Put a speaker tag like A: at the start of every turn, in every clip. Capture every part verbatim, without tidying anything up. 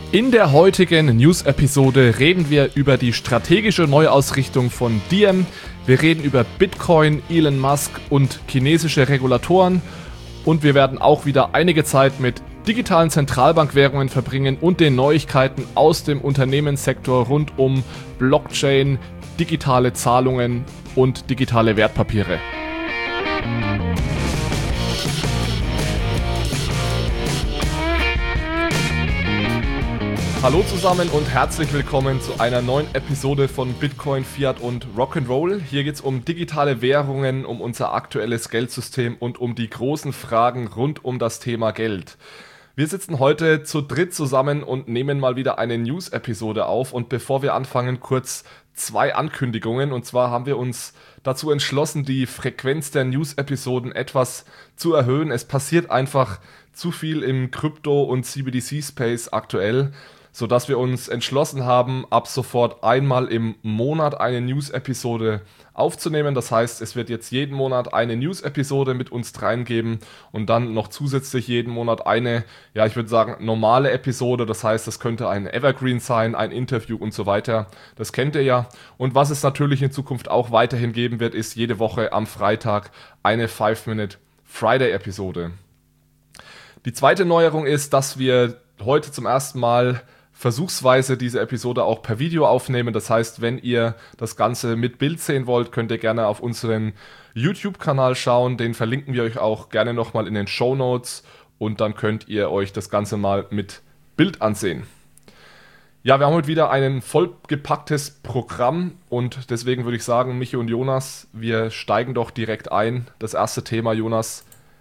A: In der heutigen News-Episode reden wir über die strategische Neuausrichtung von Diem, wir reden über Bitcoin, Elon Musk und chinesische Regulatoren und wir werden auch wieder einige Zeit mit digitalen Zentralbankwährungen verbringen und den Neuigkeiten aus dem Unternehmenssektor rund um Blockchain, digitale Zahlungen und digitale Wertpapiere. Hallo zusammen und herzlich willkommen zu einer neuen Episode von Bitcoin, Fiat und Rock'n'Roll. Hier geht es um digitale Währungen, um unser aktuelles Geldsystem und um die großen Fragen rund um das Thema Geld. Wir sitzen heute zu dritt zusammen und nehmen mal wieder eine News-Episode auf. Und bevor wir anfangen, kurz zwei Ankündigungen. Und zwar haben wir uns dazu entschlossen, die Frequenz der News-Episoden etwas zu erhöhen. Es passiert einfach zu viel im Krypto- und C B D C-Space aktuell, sodass wir uns entschlossen haben, ab sofort einmal im Monat eine News-Episode aufzunehmen. Das heißt, es wird jetzt jeden Monat eine News-Episode mit uns dreien geben und dann noch zusätzlich jeden Monat eine, ja, ich würde sagen, normale Episode. Das heißt, das könnte ein Evergreen sein, ein Interview und so weiter. Das kennt ihr ja. Und was es natürlich in Zukunft auch weiterhin geben wird, ist jede Woche am Freitag eine five minute Friday-Episode. Die zweite Neuerung ist, dass wir heute zum ersten Mal versuchsweise diese Episode auch per Video aufnehmen. Das heißt, wenn ihr das Ganze mit Bild sehen wollt, könnt ihr gerne auf unseren YouTube-Kanal schauen. Den verlinken wir euch auch gerne nochmal in den Shownotes und dann könnt ihr euch das Ganze mal mit Bild ansehen. Ja, wir haben heute wieder ein vollgepacktes Programm und deswegen würde ich sagen, Michi und Jonas, wir steigen doch direkt ein. Das erste Thema, Jonas,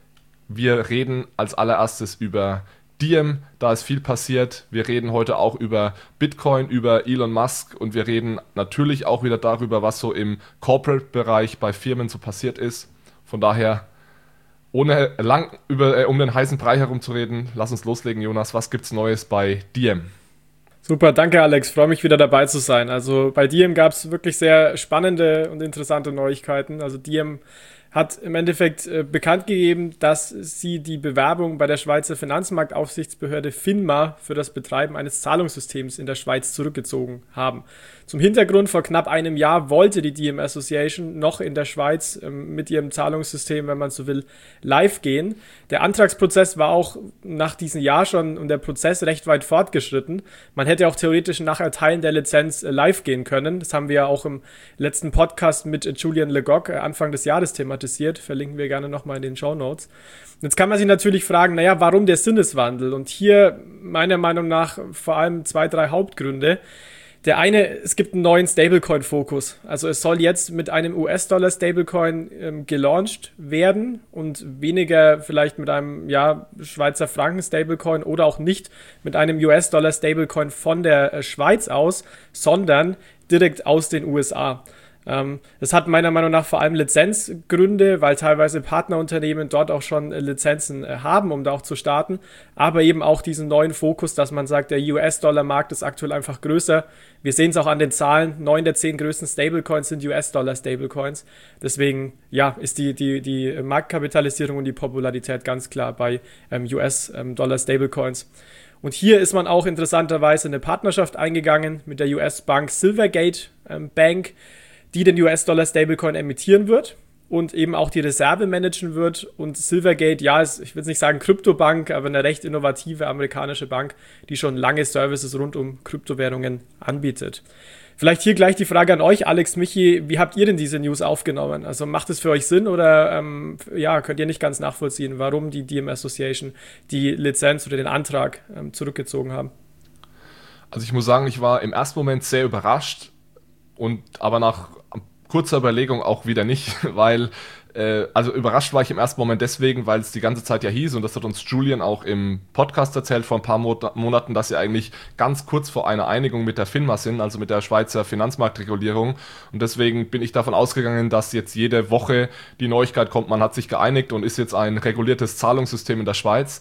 A: wir reden als allererstes über Diem, da ist viel passiert. Wir reden heute auch über Bitcoin, über Elon Musk und wir reden natürlich auch wieder darüber, was so im Corporate-Bereich bei Firmen so passiert ist. Von daher, ohne lang über, äh, um den heißen Brei herumzureden, lass uns loslegen, Jonas. Was gibt's Neues bei Diem?
B: Super, danke Alex, freue mich wieder dabei zu sein. Also bei Diem gab es wirklich sehr spannende und interessante Neuigkeiten. Also Diem hat im Endeffekt äh, bekannt gegeben, dass sie die Bewerbung bei der Schweizer Finanzmarktaufsichtsbehörde FINMA für das Betreiben eines Zahlungssystems in der Schweiz zurückgezogen haben. Zum Hintergrund, vor knapp einem Jahr wollte die Diem Association noch in der Schweiz ähm, mit ihrem Zahlungssystem, wenn man so will, live gehen. Der Antragsprozess war auch nach diesem Jahr schon und der Prozess recht weit fortgeschritten. Man hätte auch theoretisch nach Erteilen der Lizenz äh, live gehen können. Das haben wir ja auch im letzten Podcast mit äh, Julian Legoc äh, Anfang des Jahres thematisiert. Verlinken wir gerne nochmal in den Shownotes. Jetzt kann man sich natürlich fragen, naja, warum der Sinneswandel? Und hier meiner Meinung nach vor allem zwei, drei Hauptgründe. Der eine, es gibt einen neuen Stablecoin-Fokus. Also es soll jetzt mit einem U S-Dollar-Stablecoin ähm, gelauncht werden und weniger vielleicht mit einem ja, Schweizer Franken-Stablecoin oder auch nicht mit einem U S-Dollar-Stablecoin von der äh, Schweiz aus, sondern direkt aus den U S A. Ähm, das hat meiner Meinung nach vor allem Lizenzgründe, weil teilweise Partnerunternehmen dort auch schon äh, Lizenzen äh, haben, um da auch zu starten, aber eben auch diesen neuen Fokus, dass man sagt, der U S-Dollar-Markt ist aktuell einfach größer. Wir sehen es auch an den Zahlen, neun der zehn größten Stablecoins sind U S-Dollar-Stablecoins. Deswegen ja, ist die, die, die Marktkapitalisierung und die Popularität ganz klar bei ähm, U S-Dollar-Stablecoins. Und hier ist man auch interessanterweise eine Partnerschaft eingegangen mit der U S-Bank Silvergate ähm, Bank, die den U S-Dollar-Stablecoin emittieren wird und eben auch die Reserve managen wird. Und Silvergate, ja, ist, ich will nicht sagen Kryptobank, aber eine recht innovative amerikanische Bank, die schon lange Services rund um Kryptowährungen anbietet. Vielleicht hier gleich die Frage an euch, Alex, Michi, wie habt ihr denn diese News aufgenommen? Also macht es für euch Sinn oder ähm, ja, könnt ihr nicht ganz nachvollziehen, warum die Diem Association die Lizenz oder den Antrag ähm, zurückgezogen haben?
A: Also ich muss sagen, ich war im ersten Moment sehr überrascht und aber nach kurzer Überlegung auch wieder nicht, weil, äh, also überrascht war ich im ersten Moment deswegen, weil es die ganze Zeit ja hieß, und das hat uns Julian auch im Podcast erzählt vor ein paar Mo- Monaten, dass sie eigentlich ganz kurz vor einer Einigung mit der FINMA sind, also mit der Schweizer Finanzmarktregulierung, und deswegen bin ich davon ausgegangen, dass jetzt jede Woche die Neuigkeit kommt, man hat sich geeinigt und ist jetzt ein reguliertes Zahlungssystem in der Schweiz.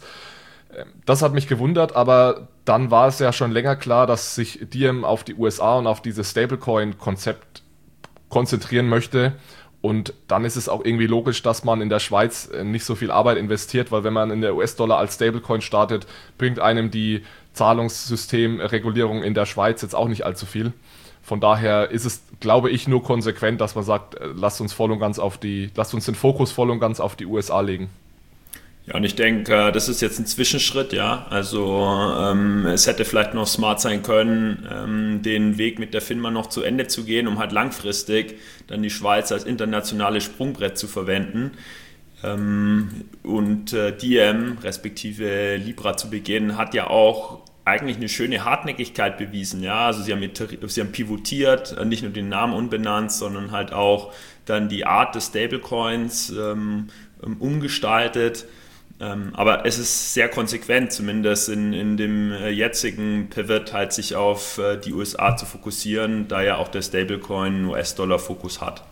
A: Das hat mich gewundert, aber dann war es ja schon länger klar, dass sich Diem auf die U S A und auf dieses Stablecoin-Konzept konzentrieren möchte. Und dann ist es auch irgendwie logisch, dass man in der Schweiz nicht so viel Arbeit investiert, weil wenn man in der U S-Dollar als Stablecoin startet, bringt einem die Zahlungssystemregulierung in der Schweiz jetzt auch nicht allzu viel. Von daher ist es, glaube ich, nur konsequent, dass man sagt, lasst uns voll und ganz auf die, lasst uns den Fokus voll und ganz auf die U S A legen.
C: Ja, und ich denke, das ist jetzt ein Zwischenschritt, ja. Also ähm, es hätte vielleicht noch smart sein können, ähm, den Weg mit der FINMA noch zu Ende zu gehen, um halt langfristig dann die Schweiz als internationales Sprungbrett zu verwenden. Ähm, und äh, D M, respektive Libra zu begehen, hat ja auch eigentlich eine schöne Hartnäckigkeit bewiesen. Ja? Also sie haben, sie haben pivotiert, nicht nur den Namen unbenannt, sondern halt auch dann die Art des Stablecoins ähm, umgestaltet. Ähm, aber es ist sehr konsequent, zumindest in, in dem äh, jetzigen Pivot halt sich auf äh, die U S A zu fokussieren, da ja auch der Stablecoin U S-Dollar-Fokus hat.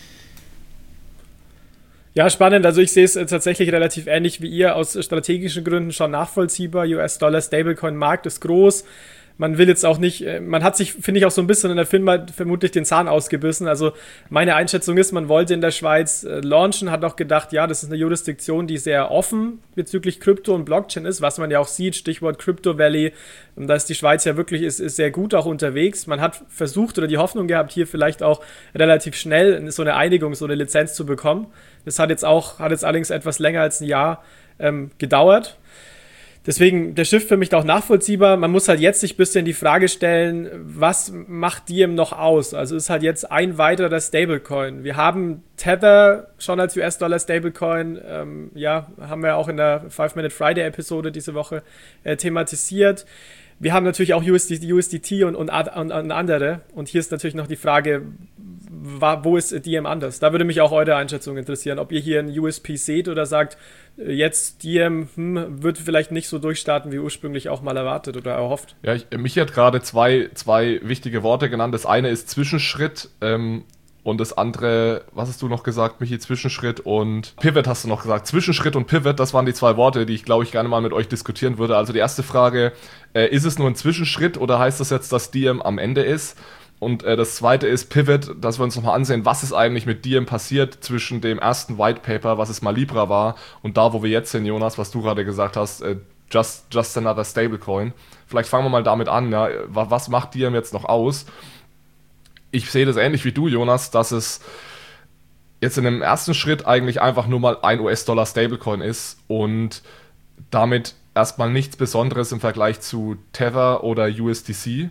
B: Ja, spannend. Also ich sehe es tatsächlich relativ ähnlich wie ihr, aus strategischen Gründen schon nachvollziehbar. U S-Dollar-Stablecoin-Markt ist groß. Man will jetzt auch nicht, man hat sich, finde ich, auch so ein bisschen in der FINMA vermutlich den Zahn ausgebissen. Also meine Einschätzung ist, man wollte in der Schweiz äh, launchen, hat auch gedacht, ja, das ist eine Jurisdiktion, die sehr offen bezüglich Krypto und Blockchain ist, was man ja auch sieht, Stichwort Crypto Valley. Und da ist die Schweiz ja wirklich ist, ist sehr gut auch unterwegs. Man hat versucht oder die Hoffnung gehabt, hier vielleicht auch relativ schnell so eine Einigung, so eine Lizenz zu bekommen. Das hat jetzt auch, hat jetzt allerdings etwas länger als ein Jahr ähm, gedauert. Deswegen der Shift für mich auch nachvollziehbar. Man muss halt jetzt sich ein bisschen die Frage stellen, was macht D M noch aus? Also ist halt jetzt ein weiterer Stablecoin. Wir haben Tether schon als U S-Dollar-Stablecoin, ähm, ja, haben wir auch in der Five-Minute-Friday-Episode diese Woche äh, thematisiert. Wir haben natürlich auch U S D T und, und, und, und andere. Und hier ist natürlich noch die Frage, wo ist D M anders? Da würde mich auch eure Einschätzung interessieren, ob ihr hier ein U S P seht oder sagt, jetzt D M hm, wird vielleicht nicht so durchstarten, wie ursprünglich auch mal erwartet oder erhofft.
A: Ja, ich, Michi hat gerade zwei, zwei wichtige Worte genannt. Das eine ist Zwischenschritt ähm, und das andere, was hast du noch gesagt, Michi? Zwischenschritt und Pivot hast du noch gesagt. Zwischenschritt und Pivot, das waren die zwei Worte, die ich, glaube ich, gerne mal mit euch diskutieren würde. Also die erste Frage, äh, ist es nur ein Zwischenschritt oder heißt das jetzt, dass D M am Ende ist? Und äh, das zweite ist Pivot, dass wir uns nochmal ansehen, was ist eigentlich mit D M passiert zwischen dem ersten White Paper, was es mal Libra war, und da, wo wir jetzt sind, Jonas, was du gerade gesagt hast, äh, just, just another Stablecoin. Vielleicht fangen wir mal damit an, ja, was macht D M jetzt noch aus? Ich sehe das ähnlich wie du, Jonas, dass es jetzt in dem ersten Schritt eigentlich einfach nur mal ein U S-Dollar Stablecoin ist und damit erstmal nichts Besonderes im Vergleich zu Tether oder U S D C.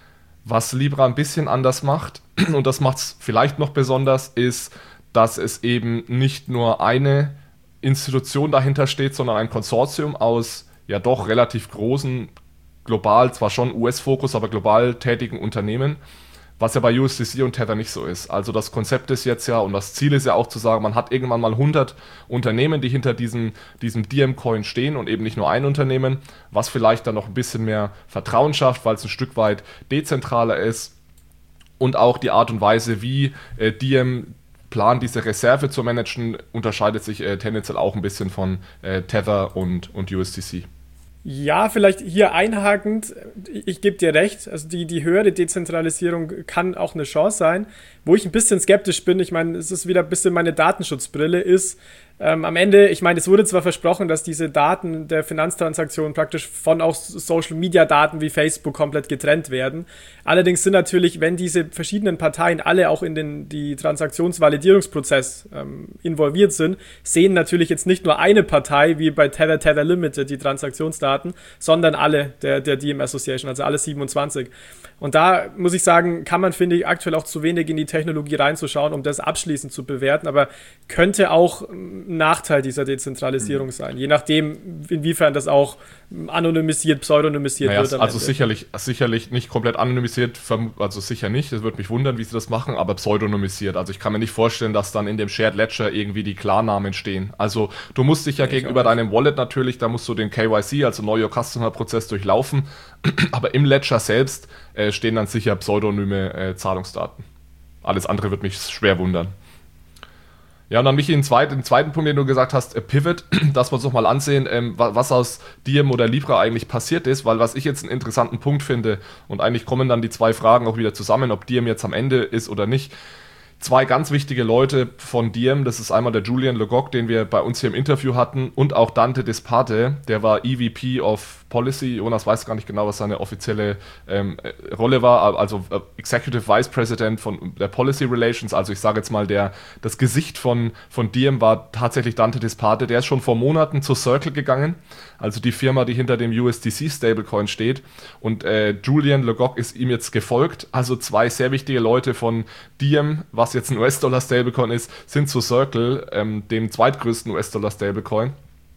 A: Was Libra ein bisschen anders macht, und das macht es vielleicht noch besonders, ist, dass es eben nicht nur eine Institution dahinter steht, sondern ein Konsortium aus ja doch relativ großen, global, zwar schon U S-Fokus, aber global tätigen Unternehmen, was ja bei U S D C und Tether nicht so ist. Also das Konzept ist jetzt ja, und das Ziel ist ja auch zu sagen, man hat irgendwann mal hundert Unternehmen, die hinter diesem, diesem D M-Coin stehen und eben nicht nur ein Unternehmen, was vielleicht dann noch ein bisschen mehr Vertrauen schafft, weil es ein Stück weit dezentraler ist, und auch die Art und Weise, wie äh, D M plant, diese Reserve zu managen, unterscheidet sich äh, tendenziell auch ein bisschen von äh, Tether und, und U S D C.
B: Ja, vielleicht hier einhakend, ich, ich gebe dir recht, also die, die höhere Dezentralisierung kann auch eine Chance sein. Wo ich ein bisschen skeptisch bin, ich meine, es ist wieder ein bisschen meine Datenschutzbrille, ist ähm, am Ende, ich meine, es wurde zwar versprochen, dass diese Daten der Finanztransaktionen praktisch von auch Social-Media-Daten wie Facebook komplett getrennt werden. Allerdings sind natürlich, wenn diese verschiedenen Parteien alle auch in den die Transaktionsvalidierungsprozess ähm, involviert sind, sehen natürlich jetzt nicht nur eine Partei wie bei Tether, Tether Limited die Transaktionsdaten, sondern alle der, der D M Association, also alle siebenundzwanzig. Und da muss ich sagen, kann man, finde ich, aktuell auch zu wenig in die Technologie reinzuschauen, um das abschließend zu bewerten, aber könnte auch ein Nachteil dieser Dezentralisierung mhm. sein, je nachdem, inwiefern das auch anonymisiert, pseudonymisiert
A: naja,
B: wird.
A: Also sicherlich, sicherlich nicht komplett anonymisiert, also sicher nicht, es würde mich wundern, wie sie das machen, aber pseudonymisiert. Also ich kann mir nicht vorstellen, dass dann in dem Shared Ledger irgendwie die Klarnamen stehen. Also du musst dich ja, ja gegenüber deinem Wallet natürlich, da musst du den K Y C, also Know Your Customer Prozess durchlaufen, aber im Ledger selbst äh, stehen dann sicher pseudonyme äh, Zahlungsdaten. Alles andere wird mich schwer wundern. Ja, und dann mich den zweiten, den zweiten Punkt, den du gesagt hast, äh, Pivot, dass wir uns noch mal ansehen, ähm, was aus D M oder Libra eigentlich passiert ist, weil was ich jetzt einen interessanten Punkt finde, und eigentlich kommen dann die zwei Fragen auch wieder zusammen, ob D M jetzt am Ende ist oder nicht. Zwei ganz wichtige Leute von D M, das ist einmal der Julian Legoc, den wir bei uns hier im Interview hatten, und auch Dante Disparte, der war E V P of Policy. Jonas weiß gar nicht genau, was seine offizielle ähm, Rolle war, also äh, Executive Vice President von der Policy Relations, also ich sage jetzt mal, der, das Gesicht von, von Diem war tatsächlich Dante Disparte. Der ist schon vor Monaten zu Circle gegangen, also die Firma, die hinter dem U S D C Stablecoin steht, und äh, Julian Legoc ist ihm jetzt gefolgt, also zwei sehr wichtige Leute von Diem, was jetzt ein U S-Dollar Stablecoin ist, sind zu Circle, ähm, dem zweitgrößten U S-Dollar Stablecoin.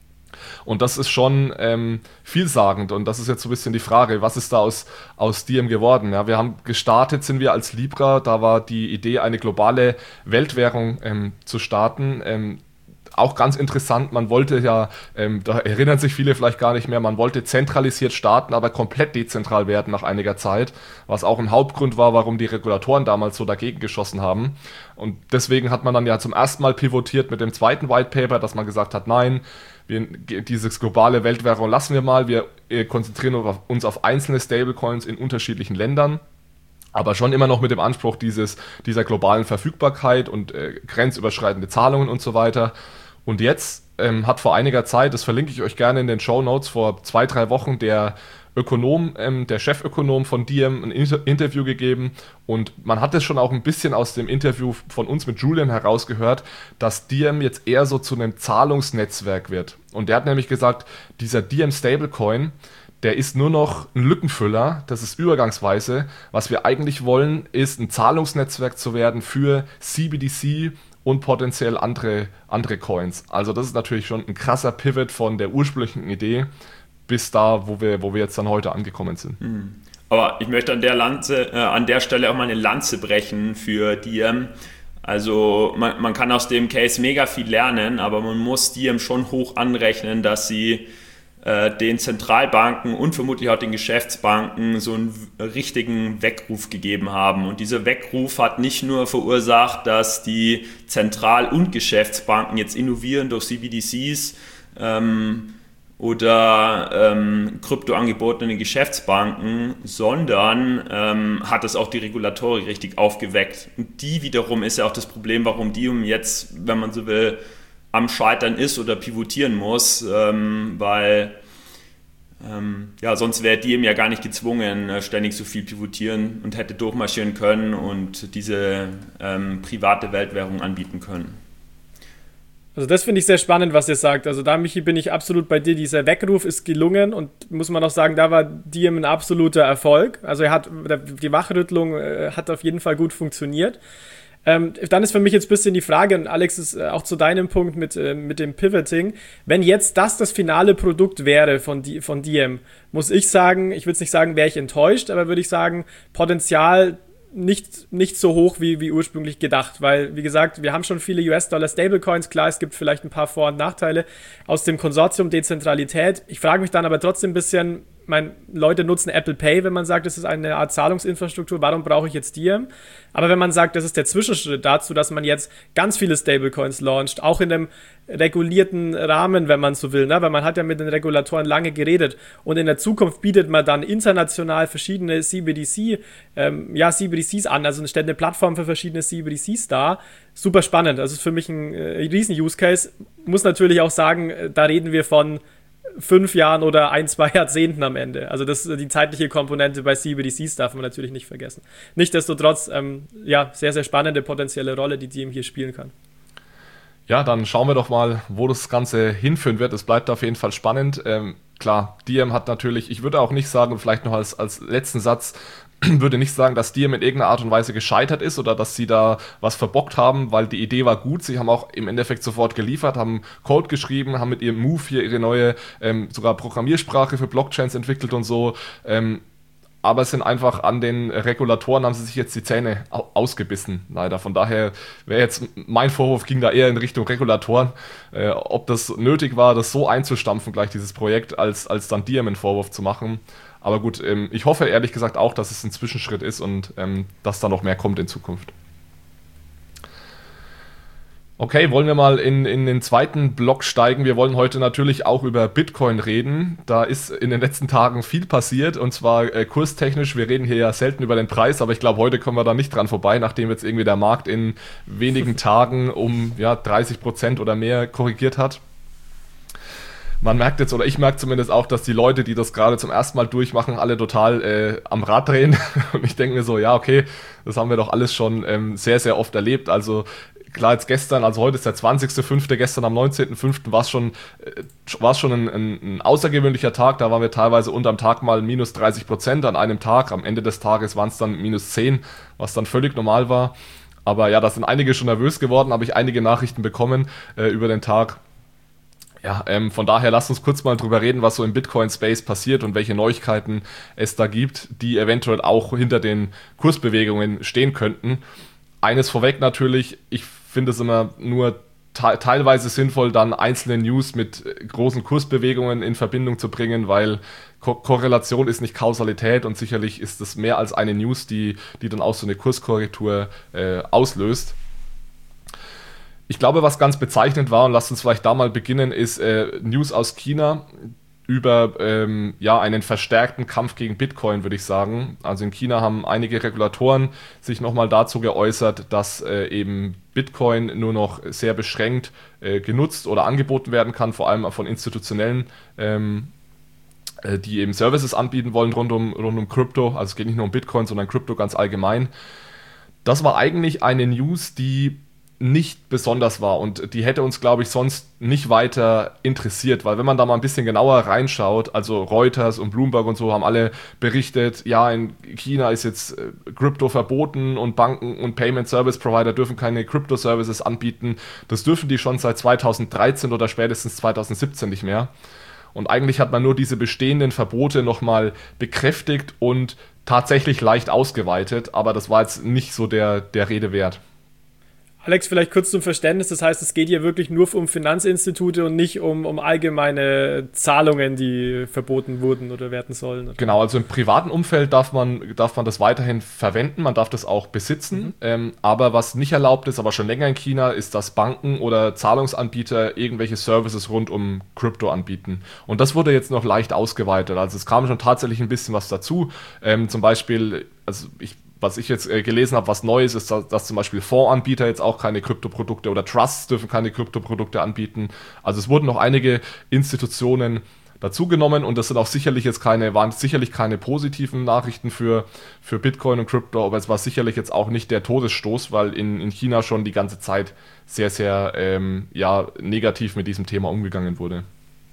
A: Und das ist schon ähm, vielsagend, und das ist jetzt so ein bisschen die Frage, was ist da aus, aus Diem geworden? Ja, wir haben gestartet, sind wir als Libra, da war die Idee, eine globale Weltwährung ähm, zu starten. Ähm, auch ganz interessant, man wollte ja, ähm, da erinnern sich viele vielleicht gar nicht mehr, man wollte zentralisiert starten, aber komplett dezentral werden nach einiger Zeit, was auch ein Hauptgrund war, warum die Regulatoren damals so dagegen geschossen haben. Und deswegen hat man dann ja zum ersten Mal pivotiert mit dem zweiten White Paper, dass man gesagt hat, nein, wir, dieses globale Weltwährung lassen wir mal, wir konzentrieren uns auf einzelne Stablecoins in unterschiedlichen Ländern, aber schon immer noch mit dem Anspruch dieses, dieser globalen Verfügbarkeit und äh, grenzüberschreitende Zahlungen und so weiter. Und jetzt ähm, hat vor einiger Zeit, das verlinke ich euch gerne in den Shownotes, vor zwei, drei Wochen der Ökonom, ähm, der Chefökonom von Diem ein Inter- Interview gegeben, und man hat es schon auch ein bisschen aus dem Interview von uns mit Julian herausgehört, dass Diem jetzt eher so zu einem Zahlungsnetzwerk wird. Und der hat nämlich gesagt, dieser Diem Stablecoin, der ist nur noch ein Lückenfüller, das ist übergangsweise. Was wir eigentlich wollen, ist ein Zahlungsnetzwerk zu werden für C B D C und potenziell andere, andere Coins. Also das ist natürlich schon ein krasser Pivot von der ursprünglichen Idee bis da, wo wir, wo wir jetzt dann heute angekommen sind.
C: Aber ich möchte an der, Lanze, äh, an der Stelle auch mal eine Lanze brechen für Diem. Also man, man kann aus dem Case mega viel lernen, aber man muss Diem schon hoch anrechnen, dass sie den Zentralbanken und vermutlich auch den Geschäftsbanken so einen richtigen Weckruf gegeben haben. Und dieser Weckruf hat nicht nur verursacht, dass die Zentral- und Geschäftsbanken jetzt innovieren durch C B D Cs ähm, oder ähm, Kryptoangebote in den Geschäftsbanken, sondern ähm, hat es auch die Regulatorik richtig aufgeweckt. Und die wiederum ist ja auch das Problem, warum Diem jetzt, wenn man so will, am Scheitern ist oder pivotieren muss, ähm, weil ähm, ja, sonst wäre Diem ja gar nicht gezwungen, äh, ständig so viel pivotieren und hätte durchmarschieren können und diese ähm, private Weltwährung anbieten können.
B: Also das finde ich sehr spannend, was ihr sagt. Also da, Michi, bin ich absolut bei dir. Dieser Weckruf ist gelungen, und muss man auch sagen, da war Diem ein absoluter Erfolg. Also er hat, die Wachrüttelung äh, hat auf jeden Fall gut funktioniert. Ähm, dann ist für mich jetzt ein bisschen die Frage, und Alex, ist äh, auch zu deinem Punkt mit, äh, mit dem Pivoting, wenn jetzt das das finale Produkt wäre von, die, von Diem, muss ich sagen, ich würde es nicht sagen, wäre ich enttäuscht, aber würde ich sagen, Potenzial nicht, nicht so hoch wie, wie ursprünglich gedacht, weil, wie gesagt, wir haben schon viele U S-Dollar Stablecoins, klar, es gibt vielleicht ein paar Vor- und Nachteile aus dem Konsortium Dezentralität. Ich frage mich dann aber trotzdem ein bisschen, meine, Leute nutzen Apple Pay, wenn man sagt, das ist eine Art Zahlungsinfrastruktur, warum brauche ich jetzt Diem? Aber wenn man sagt, das ist der Zwischenschritt dazu, dass man jetzt ganz viele Stablecoins launcht, auch in einem regulierten Rahmen, wenn man so will, ne? Weil man hat ja mit den Regulatoren lange geredet, und in der Zukunft bietet man dann international verschiedene C B D C, ähm, ja, C B D Cs an, also stellt eine Plattform für verschiedene C B D Cs dar. Super spannend, das ist für mich ein äh, riesen Use Case. Muss natürlich auch sagen, äh, da reden wir von fünf Jahren oder ein, zwei Jahrzehnten am Ende. Also das, die zeitliche Komponente bei C B D Cs darf man natürlich nicht vergessen. Nichtsdestotrotz, ähm, ja, sehr, sehr spannende potenzielle Rolle, die Diem hier spielen kann.
A: Ja, dann schauen wir doch mal, wo das Ganze hinführen wird. Es bleibt auf jeden Fall spannend. Ähm, klar, Diem hat natürlich, ich würde auch nicht sagen, vielleicht noch als, als letzten Satz, würde nicht sagen, dass Diem in irgendeiner Art und Weise gescheitert ist oder dass sie da was verbockt haben, weil die Idee war gut. Sie haben auch im Endeffekt sofort geliefert, haben Code geschrieben, haben mit ihrem Move hier ihre neue ähm, sogar Programmiersprache für Blockchains entwickelt und so. Ähm, aber es sind einfach an den Regulatoren, haben sie sich jetzt die Zähne ausgebissen, leider. Von daher wäre jetzt, mein Vorwurf ging da eher in Richtung Regulatoren, äh, ob das nötig war, das so einzustampfen, gleich dieses Projekt, als, als dann Diem einen Vorwurf zu machen. Aber gut, ähm, ich hoffe ehrlich gesagt auch, dass es ein Zwischenschritt ist und ähm, dass da noch mehr kommt in Zukunft. Okay, wollen wir mal in, in den zweiten Block steigen. Wir wollen heute natürlich auch über Bitcoin reden. Da ist in den letzten Tagen viel passiert, und zwar äh, kurstechnisch. Wir reden hier ja selten über den Preis, aber ich glaube, heute kommen wir da nicht dran vorbei, nachdem jetzt irgendwie der Markt in wenigen Tagen um ja, dreißig Prozent oder mehr korrigiert hat. man merkt jetzt, oder ich merke zumindest auch, dass die Leute, die das gerade zum ersten Mal durchmachen, alle total äh, am Rad drehen. Und ich denke mir so, ja, okay, das haben wir doch alles schon ähm, sehr, sehr oft erlebt. Also klar, jetzt gestern, also heute ist der zwanzigster fünfte, gestern am neunzehnten fünften war es schon, äh, war es schon ein, ein, ein außergewöhnlicher Tag. Da waren wir teilweise unterm Tag mal minus dreißig Prozent an einem Tag. Am Ende des Tages waren es dann minus zehn, was dann völlig normal war. Aber ja, da sind einige schon nervös geworden, habe ich einige Nachrichten bekommen äh, über den Tag. Ja, ähm, von daher lasst uns kurz mal drüber reden, was so im Bitcoin-Space passiert und welche Neuigkeiten es da gibt, die eventuell auch hinter den Kursbewegungen stehen könnten. Eines vorweg natürlich, ich finde es immer nur te- teilweise sinnvoll, dann einzelne News mit großen Kursbewegungen in Verbindung zu bringen, weil Ko- Korrelation ist nicht Kausalität und sicherlich ist es mehr als eine News, die, die dann auch so eine Kurskorrektur äh, auslöst. Ich glaube, was ganz bezeichnend war, und lasst uns vielleicht da mal beginnen, ist äh, News aus China über ähm, ja, einen verstärkten Kampf gegen Bitcoin, würde ich sagen. Also in China haben einige Regulatoren sich nochmal dazu geäußert, dass äh, eben Bitcoin nur noch sehr beschränkt äh, genutzt oder angeboten werden kann, vor allem von institutionellen, ähm, äh, die eben Services anbieten wollen rund um, rund um Krypto. Also es geht nicht nur um Bitcoin, sondern Krypto ganz allgemein. Das war eigentlich eine News, die nicht besonders war und die hätte uns, glaube ich, sonst nicht weiter interessiert, weil wenn man da mal ein bisschen genauer reinschaut, also Reuters und Bloomberg und so haben alle berichtet, ja, in China ist jetzt äh, Krypto verboten und Banken und Payment Service Provider dürfen keine Krypto Services anbieten. Das dürfen die schon seit zweitausenddreizehn oder spätestens zweitausendsiebzehn nicht mehr. Und eigentlich hat man nur diese bestehenden Verbote nochmal bekräftigt und tatsächlich leicht ausgeweitet, aber das war jetzt nicht so der, der Rede wert.
B: Alex, vielleicht kurz zum Verständnis, das heißt, es geht hier wirklich nur um Finanzinstitute und nicht um, um allgemeine Zahlungen, die verboten wurden oder werden sollen. Oder?
A: Genau, also im privaten Umfeld darf man, darf man das weiterhin verwenden, man darf das auch besitzen, mhm. ähm, aber was nicht erlaubt ist, aber schon länger in China, ist, dass Banken oder Zahlungsanbieter irgendwelche Services rund um Krypto anbieten. Und das wurde jetzt noch leicht ausgeweitet, also es kam schon tatsächlich ein bisschen was dazu, ähm, zum Beispiel, also ich Was ich jetzt äh, gelesen habe, was Neues ist, dass, dass zum Beispiel Fondsanbieter jetzt auch keine Kryptoprodukte oder Trusts dürfen keine Kryptoprodukte anbieten. Also es wurden noch einige Institutionen dazugenommen und das sind auch sicherlich jetzt keine, waren sicherlich keine positiven Nachrichten für, für Bitcoin und Krypto, aber es war sicherlich jetzt auch nicht der Todesstoß, weil in, in China schon die ganze Zeit sehr, sehr ähm, ja, negativ mit diesem Thema umgegangen wurde.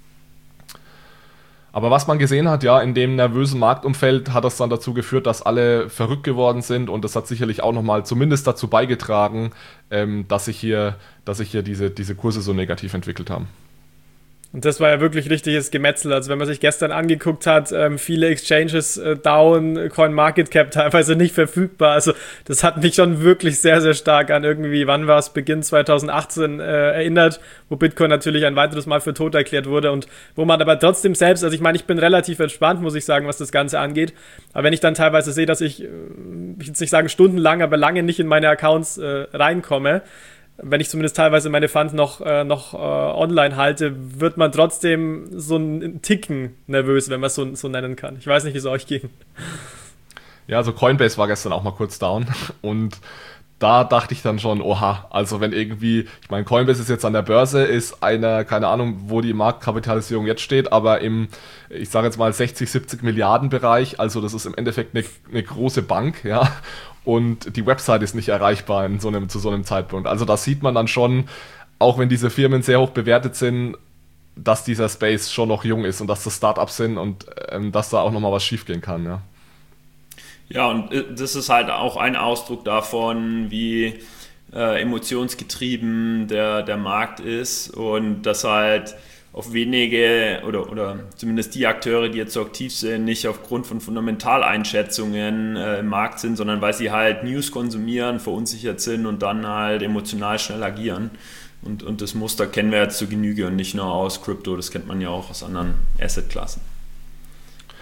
A: Aber was man gesehen hat, ja, in dem nervösen Marktumfeld hat das dann dazu geführt, dass alle verrückt geworden sind und das hat sicherlich auch nochmal zumindest dazu beigetragen, ähm, dass sich hier, dass sich hier diese, diese Kurse so negativ entwickelt haben.
B: Und das war ja wirklich richtiges Gemetzel. Also wenn man sich gestern angeguckt hat, ähm, viele Exchanges äh, down, CoinMarketCap teilweise nicht verfügbar. Also das hat mich schon wirklich sehr, sehr stark an irgendwie, wann war es, Beginn zweitausendachtzehn äh, erinnert, wo Bitcoin natürlich ein weiteres Mal für tot erklärt wurde und wo man aber trotzdem selbst, also ich meine, ich bin relativ entspannt, muss ich sagen, was das Ganze angeht. Aber wenn ich dann teilweise sehe, dass ich, ich will jetzt nicht sagen stundenlang, aber lange nicht in meine Accounts äh, reinkomme, wenn ich zumindest teilweise meine Funds noch, äh, noch äh, online halte, wird man trotzdem so einen Ticken nervös, wenn man es so, so nennen kann. Ich weiß nicht, wie es euch ging.
A: Ja, also Coinbase war gestern auch mal kurz down und da dachte ich dann schon, oha, also wenn irgendwie, ich meine, Coinbase ist jetzt an der Börse, ist eine, keine Ahnung, wo die Marktkapitalisierung jetzt steht, aber im, ich sage jetzt mal sechzig, siebzig Milliarden Bereich, also das ist im Endeffekt eine, eine große Bank, ja, und die Website ist nicht erreichbar in so einem, zu so einem Zeitpunkt. Also das sieht man dann schon, auch wenn diese Firmen sehr hoch bewertet sind, dass dieser Space schon noch jung ist und dass das Startups sind und ähm, dass da auch nochmal was schiefgehen kann, ja.
C: Ja, und das ist halt auch ein Ausdruck davon, wie äh, emotionsgetrieben der, der Markt ist und dass halt auf wenige oder, oder zumindest die Akteure, die jetzt so aktiv sind, nicht aufgrund von Fundamentaleinschätzungen äh, im Markt sind, sondern weil sie halt News konsumieren, verunsichert sind und dann halt emotional schnell agieren. Und, und das Muster kennen wir jetzt zur Genüge und nicht nur aus Krypto, das kennt man ja auch aus anderen Assetklassen.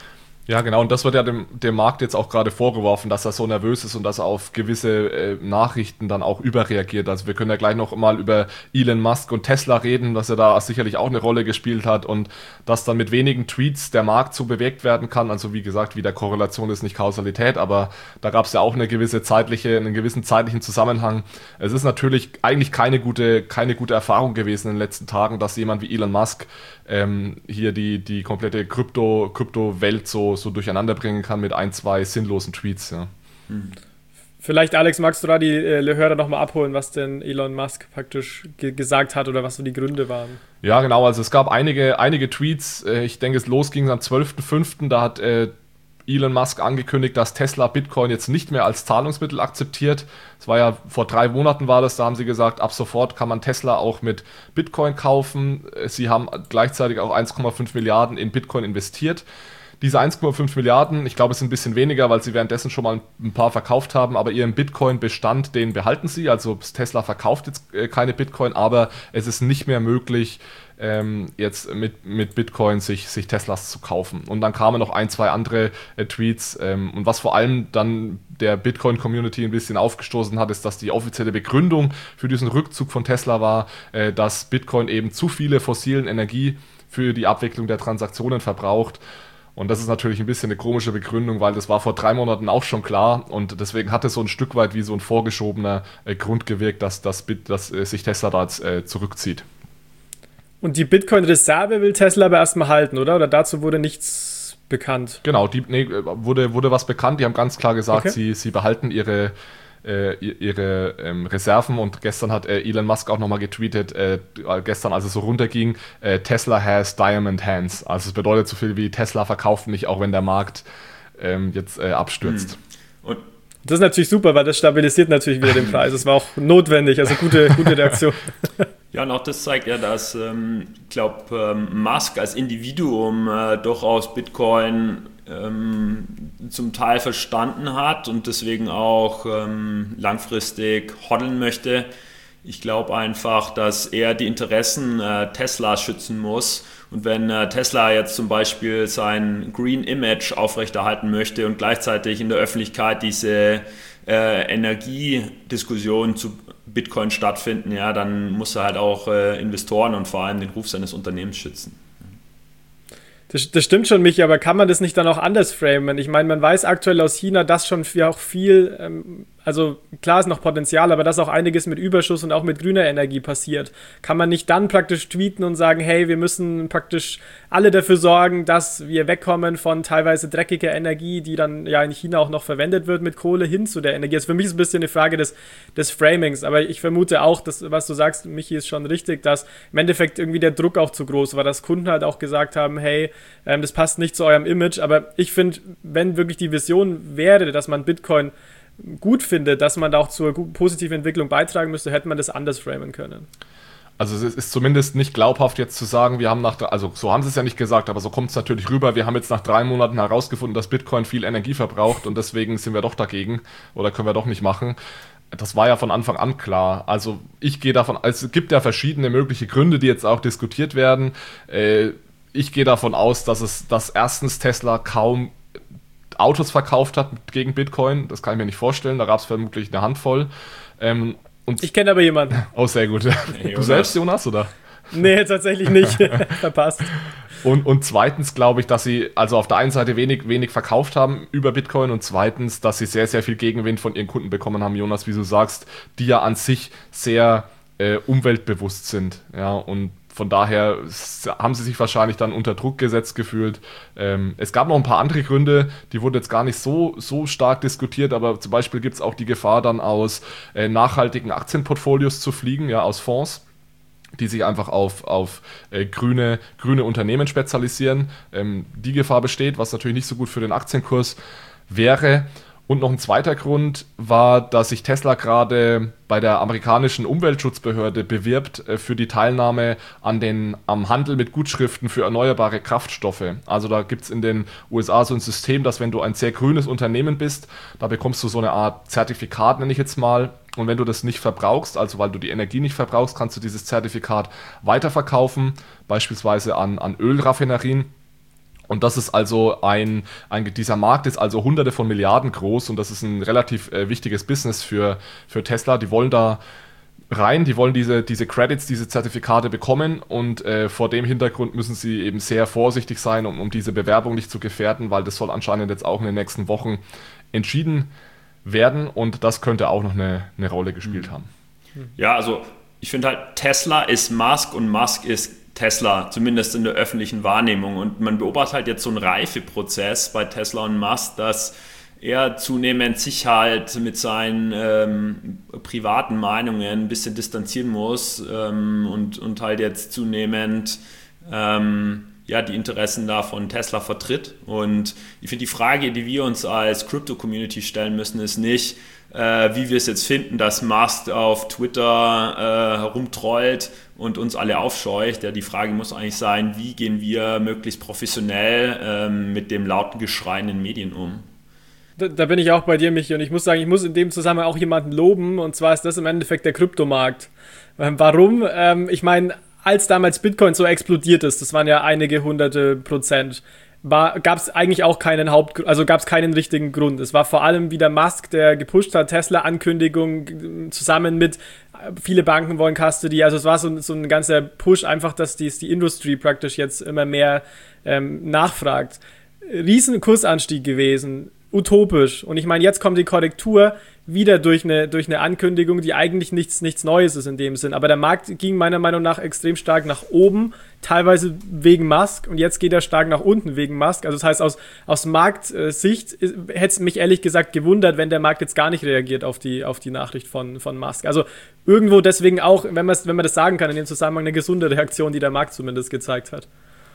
A: Ja, genau, und das wird ja dem, dem Markt jetzt auch gerade vorgeworfen, dass er so nervös ist und dass er auf gewisse äh, Nachrichten dann auch überreagiert. Also wir können ja gleich noch mal über Elon Musk und Tesla reden, dass er da sicherlich auch eine Rolle gespielt hat und dass dann mit wenigen Tweets der Markt so bewegt werden kann. Also wie gesagt, wieder Korrelation ist nicht Kausalität, aber da gab es ja auch eine gewisse zeitliche, einen gewissen zeitlichen Zusammenhang. Es ist natürlich eigentlich keine gute, keine gute Erfahrung gewesen in den letzten Tagen, dass jemand wie Elon Musk ähm, hier die, die komplette Krypto, Krypto-Welt so so durcheinander bringen kann mit ein, zwei sinnlosen Tweets. Ja.
B: Vielleicht, Alex, magst du da die äh, Hörer nochmal abholen, was denn Elon Musk praktisch ge- gesagt hat oder was so die Gründe waren?
A: Ja, genau, also es gab einige, einige Tweets, äh, ich denke, es losging am zwölften fünften, da hat äh, Elon Musk angekündigt, dass Tesla Bitcoin jetzt nicht mehr als Zahlungsmittel akzeptiert. Es war ja, vor drei Monaten war das, da haben sie gesagt, ab sofort kann man Tesla auch mit Bitcoin kaufen. Sie haben gleichzeitig auch eins Komma fünf Milliarden in Bitcoin investiert. Diese eins Komma fünf Milliarden, ich glaube, es sind ein bisschen weniger, weil sie währenddessen schon mal ein paar verkauft haben, aber ihren Bitcoin-Bestand, den behalten sie. Also Tesla verkauft jetzt äh, keine Bitcoin, aber es ist nicht mehr möglich, ähm, jetzt mit, mit Bitcoin sich, sich Teslas zu kaufen. Und dann kamen noch ein, zwei andere äh, Tweets. Ähm, und was vor allem dann der Bitcoin-Community ein bisschen aufgestoßen hat, ist, dass die offizielle Begründung für diesen Rückzug von Tesla war, äh, dass Bitcoin eben zu viele fossilen Energie für die Abwicklung der Transaktionen verbraucht. Und das ist natürlich ein bisschen eine komische Begründung, weil das war vor drei Monaten auch schon klar und deswegen hat es so ein Stück weit wie so ein vorgeschobener äh, Grund gewirkt, dass, dass, dass äh, sich Tesla da jetzt äh, zurückzieht.
B: Und die Bitcoin-Reserve will Tesla aber erstmal halten, oder? Oder dazu wurde nichts bekannt?
A: Genau, die, nee, wurde, wurde was bekannt. Die haben ganz klar gesagt,
B: Okay.
A: sie, sie behalten ihre, äh, ihre ähm, Reserven und gestern hat äh, Elon Musk auch nochmal getweetet, äh, gestern als es so runterging, äh, Tesla has diamond hands. Also es bedeutet so viel wie Tesla verkauft nicht, auch wenn der Markt ähm, jetzt äh, abstürzt.
C: Und
B: Das ist natürlich super, weil das stabilisiert natürlich wieder den Preis. Das war auch notwendig, also gute, gute Reaktion.
C: Ja, und auch das zeigt ja, dass, ähm, ich glaube, ähm, Musk als Individuum äh, durchaus Bitcoin ähm, zum Teil verstanden hat und deswegen auch ähm, langfristig hoddeln möchte. Ich glaube einfach, dass er die Interessen äh, Teslas schützen muss. Und wenn äh, Tesla jetzt zum Beispiel sein Green Image aufrechterhalten möchte und gleichzeitig in der Öffentlichkeit diese äh, Energiediskussion zu Bitcoin stattfinden, ja, dann muss er halt auch äh, Investoren und vor allem den Ruf seines Unternehmens schützen.
B: Das, das stimmt schon, Michi, aber kann man das nicht dann auch anders framen? Ich meine, man weiß aktuell aus China, dass schon viel, auch viel, ähm, also klar ist noch Potenzial, aber dass auch einiges mit Überschuss und auch mit grüner Energie passiert. Kann man nicht dann praktisch tweeten und sagen, hey, wir müssen praktisch alle dafür sorgen, dass wir wegkommen von teilweise dreckiger Energie, die dann ja in China auch noch verwendet wird, mit Kohle hin zu der Energie. Also für mich ist es ein bisschen eine Frage des, des Framings, aber ich vermute auch, dass, was du sagst, Michi, ist schon richtig, dass im Endeffekt irgendwie der Druck auch zu groß war, dass Kunden halt auch gesagt haben, hey, ähm, das passt nicht zu eurem Image, aber ich finde, wenn wirklich die Vision wäre, dass man Bitcoin gut findet, dass man da auch zur positiven Entwicklung beitragen müsste, hätte man das anders framen können.
A: Also es ist zumindest nicht glaubhaft jetzt zu sagen, wir haben nach, also so haben sie es ja nicht gesagt, aber so kommt es natürlich rüber, wir haben jetzt nach drei Monaten herausgefunden, dass Bitcoin viel Energie verbraucht und deswegen sind wir doch dagegen oder können wir doch nicht machen. Das war ja von Anfang an klar. Also ich gehe davon, also es gibt ja verschiedene mögliche Gründe, die jetzt auch diskutiert werden. Äh, ich gehe davon aus, dass es, dass erstens Tesla kaum Autos verkauft hat gegen Bitcoin. Das kann ich mir nicht vorstellen. Da gab es vermutlich eine Handvoll. Ähm, und
B: ich kenne aber jemanden.
A: Oh, sehr gut.
C: Hey,
A: du selbst, Jonas, oder?
B: Nee, tatsächlich nicht. Verpasst.
A: Und, und zweitens glaube ich, dass sie also auf der einen Seite wenig, wenig verkauft haben über Bitcoin und zweitens, dass sie sehr, sehr viel Gegenwind von ihren Kunden bekommen haben, Jonas, wie du sagst, die ja an sich sehr äh, umweltbewusst sind. Ja, und von daher haben sie sich wahrscheinlich dann unter Druck gesetzt gefühlt. Ähm, es gab noch ein paar andere Gründe, die wurden jetzt gar nicht so, so stark diskutiert, aber zum Beispiel gibt es auch die Gefahr, dann aus äh, nachhaltigen Aktienportfolios zu fliegen, ja, aus Fonds, die sich einfach auf, auf äh, grüne, grüne Unternehmen spezialisieren. Ähm, die Gefahr besteht, was natürlich nicht so gut für den Aktienkurs wäre. Und noch ein zweiter Grund war, dass sich Tesla gerade bei der amerikanischen Umweltschutzbehörde bewirbt äh, für die Teilnahme an den, am Handel mit Gutschriften für erneuerbare Kraftstoffe. Also da gibt es in den U S A so ein System, dass wenn du ein sehr grünes Unternehmen bist, da bekommst du so eine Art Zertifikat, nenne ich jetzt mal. Und wenn du das nicht verbrauchst, also weil du die Energie nicht verbrauchst, kannst du dieses Zertifikat weiterverkaufen, beispielsweise an, an Ölraffinerien. Und das ist also ein, ein, dieser Markt ist also hunderte von Milliarden groß und das ist ein relativ äh, wichtiges Business für, für Tesla. Die wollen da rein, die wollen diese, diese Credits, diese Zertifikate bekommen und äh, vor dem Hintergrund müssen sie eben sehr vorsichtig sein, um, um diese Bewerbung nicht zu gefährden, weil das soll anscheinend jetzt auch in den nächsten Wochen entschieden werden und das könnte auch noch eine, eine Rolle gespielt haben.
C: Ja, also ich finde halt, Tesla ist Musk und Musk ist Tesla, zumindest in der öffentlichen Wahrnehmung. Und man beobachtet halt jetzt so einen Reifeprozess bei Tesla und Musk, dass er zunehmend sich halt mit seinen ähm, privaten Meinungen ein bisschen distanzieren muss ähm, und, und halt jetzt zunehmend ähm, ja, die Interessen da von Tesla vertritt. Und ich finde, die Frage, die wir uns als Crypto-Community stellen müssen, ist nicht, äh, wie wir es jetzt finden, dass Musk auf Twitter äh, herumtrollt und uns alle aufscheucht. Ja, die Frage muss eigentlich sein, wie gehen wir möglichst professionell ähm, mit dem lauten Geschrei in den Medien um?
B: Da, da bin ich auch bei dir, Michi, und ich muss sagen, ich muss in dem Zusammenhang auch jemanden loben, und zwar ist das im Endeffekt der Kryptomarkt. Ähm, warum? Ähm, ich meine, als damals Bitcoin so explodiert ist, das waren ja einige hunderte Prozent, gab es eigentlich auch keinen Haupt, also gab es keinen richtigen Grund. Es war vor allem wieder Musk, der gepusht hat, Tesla-Ankündigung zusammen mit viele Banken wollen Custody, also es war so, so ein ganzer Push, einfach, dass die, die Industry praktisch jetzt immer mehr ähm, nachfragt. Riesen Kursanstieg gewesen, utopisch. Und ich meine, jetzt kommt die Korrektur wieder durch eine, durch eine Ankündigung, die eigentlich nichts, nichts Neues ist in dem Sinn. Aber der Markt ging meiner Meinung nach extrem stark nach oben, teilweise wegen Musk, und jetzt geht er stark nach unten wegen Musk. Also das heißt, aus, aus Marktsicht hätte es mich ehrlich gesagt gewundert, wenn der Markt jetzt gar nicht reagiert auf die, auf die Nachricht von, von Musk. Also irgendwo deswegen auch, wenn man, wenn man das sagen kann, in dem Zusammenhang eine gesunde Reaktion, die der Markt zumindest gezeigt hat.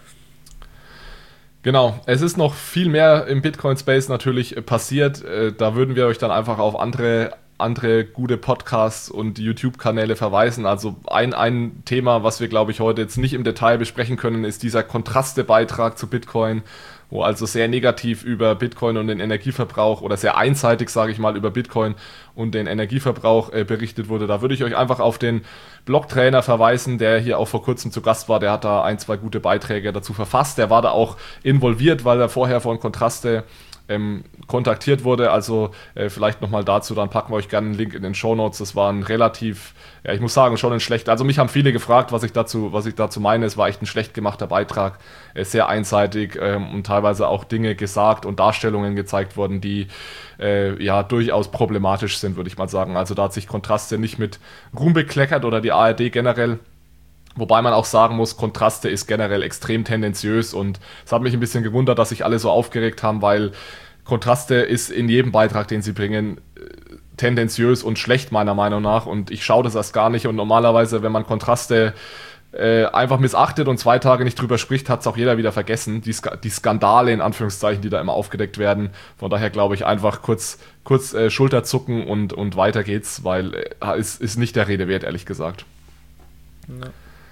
A: Genau, es ist noch viel mehr im Bitcoin-Space natürlich passiert. Da würden wir euch dann einfach auf andere, andere gute Podcasts und YouTube-Kanäle verweisen. Also ein, ein Thema, was wir, glaube ich, heute jetzt nicht im Detail besprechen können, ist dieser Kontraste-Beitrag zu Bitcoin, wo also sehr negativ über Bitcoin und den Energieverbrauch oder sehr einseitig, sage ich mal, über Bitcoin und den Energieverbrauch äh, berichtet wurde. Da würde ich euch einfach auf den Blog-Trainer verweisen, der hier auch vor kurzem zu Gast war. Der hat da ein, zwei gute Beiträge dazu verfasst. Der war da auch involviert, weil er vorher von Kontraste ähm, kontaktiert wurde. Also äh, vielleicht nochmal dazu, dann packen wir euch gerne einen Link in den Shownotes. Das war ein relativ, ja, ich muss sagen, schon ein schlecht, also mich haben viele gefragt, was ich dazu, was ich dazu meine. Es war echt ein schlecht gemachter Beitrag, äh, sehr einseitig ähm, und teilweise auch Dinge gesagt und Darstellungen gezeigt worden, die äh, ja durchaus problematisch sind, würde ich mal sagen. Also da hat sich Kontraste nicht mit Ruhm bekleckert oder die A R D generell. Wobei man auch sagen muss, Kontraste ist generell extrem tendenziös und es hat mich ein bisschen gewundert, dass sich alle so aufgeregt haben, weil Kontraste ist in jedem Beitrag, den sie bringen, tendenziös und schlecht meiner Meinung nach und ich schaue das erst gar nicht und normalerweise, wenn man Kontraste äh, einfach missachtet und zwei Tage nicht drüber spricht, hat es auch jeder wieder vergessen, die, Sk- die Skandale in Anführungszeichen, die da immer aufgedeckt werden. Von daher glaube ich einfach kurz, kurz äh, Schulterzucken und, und weiter geht's, weil äh, es ist nicht der Rede wert, ehrlich gesagt. Ja.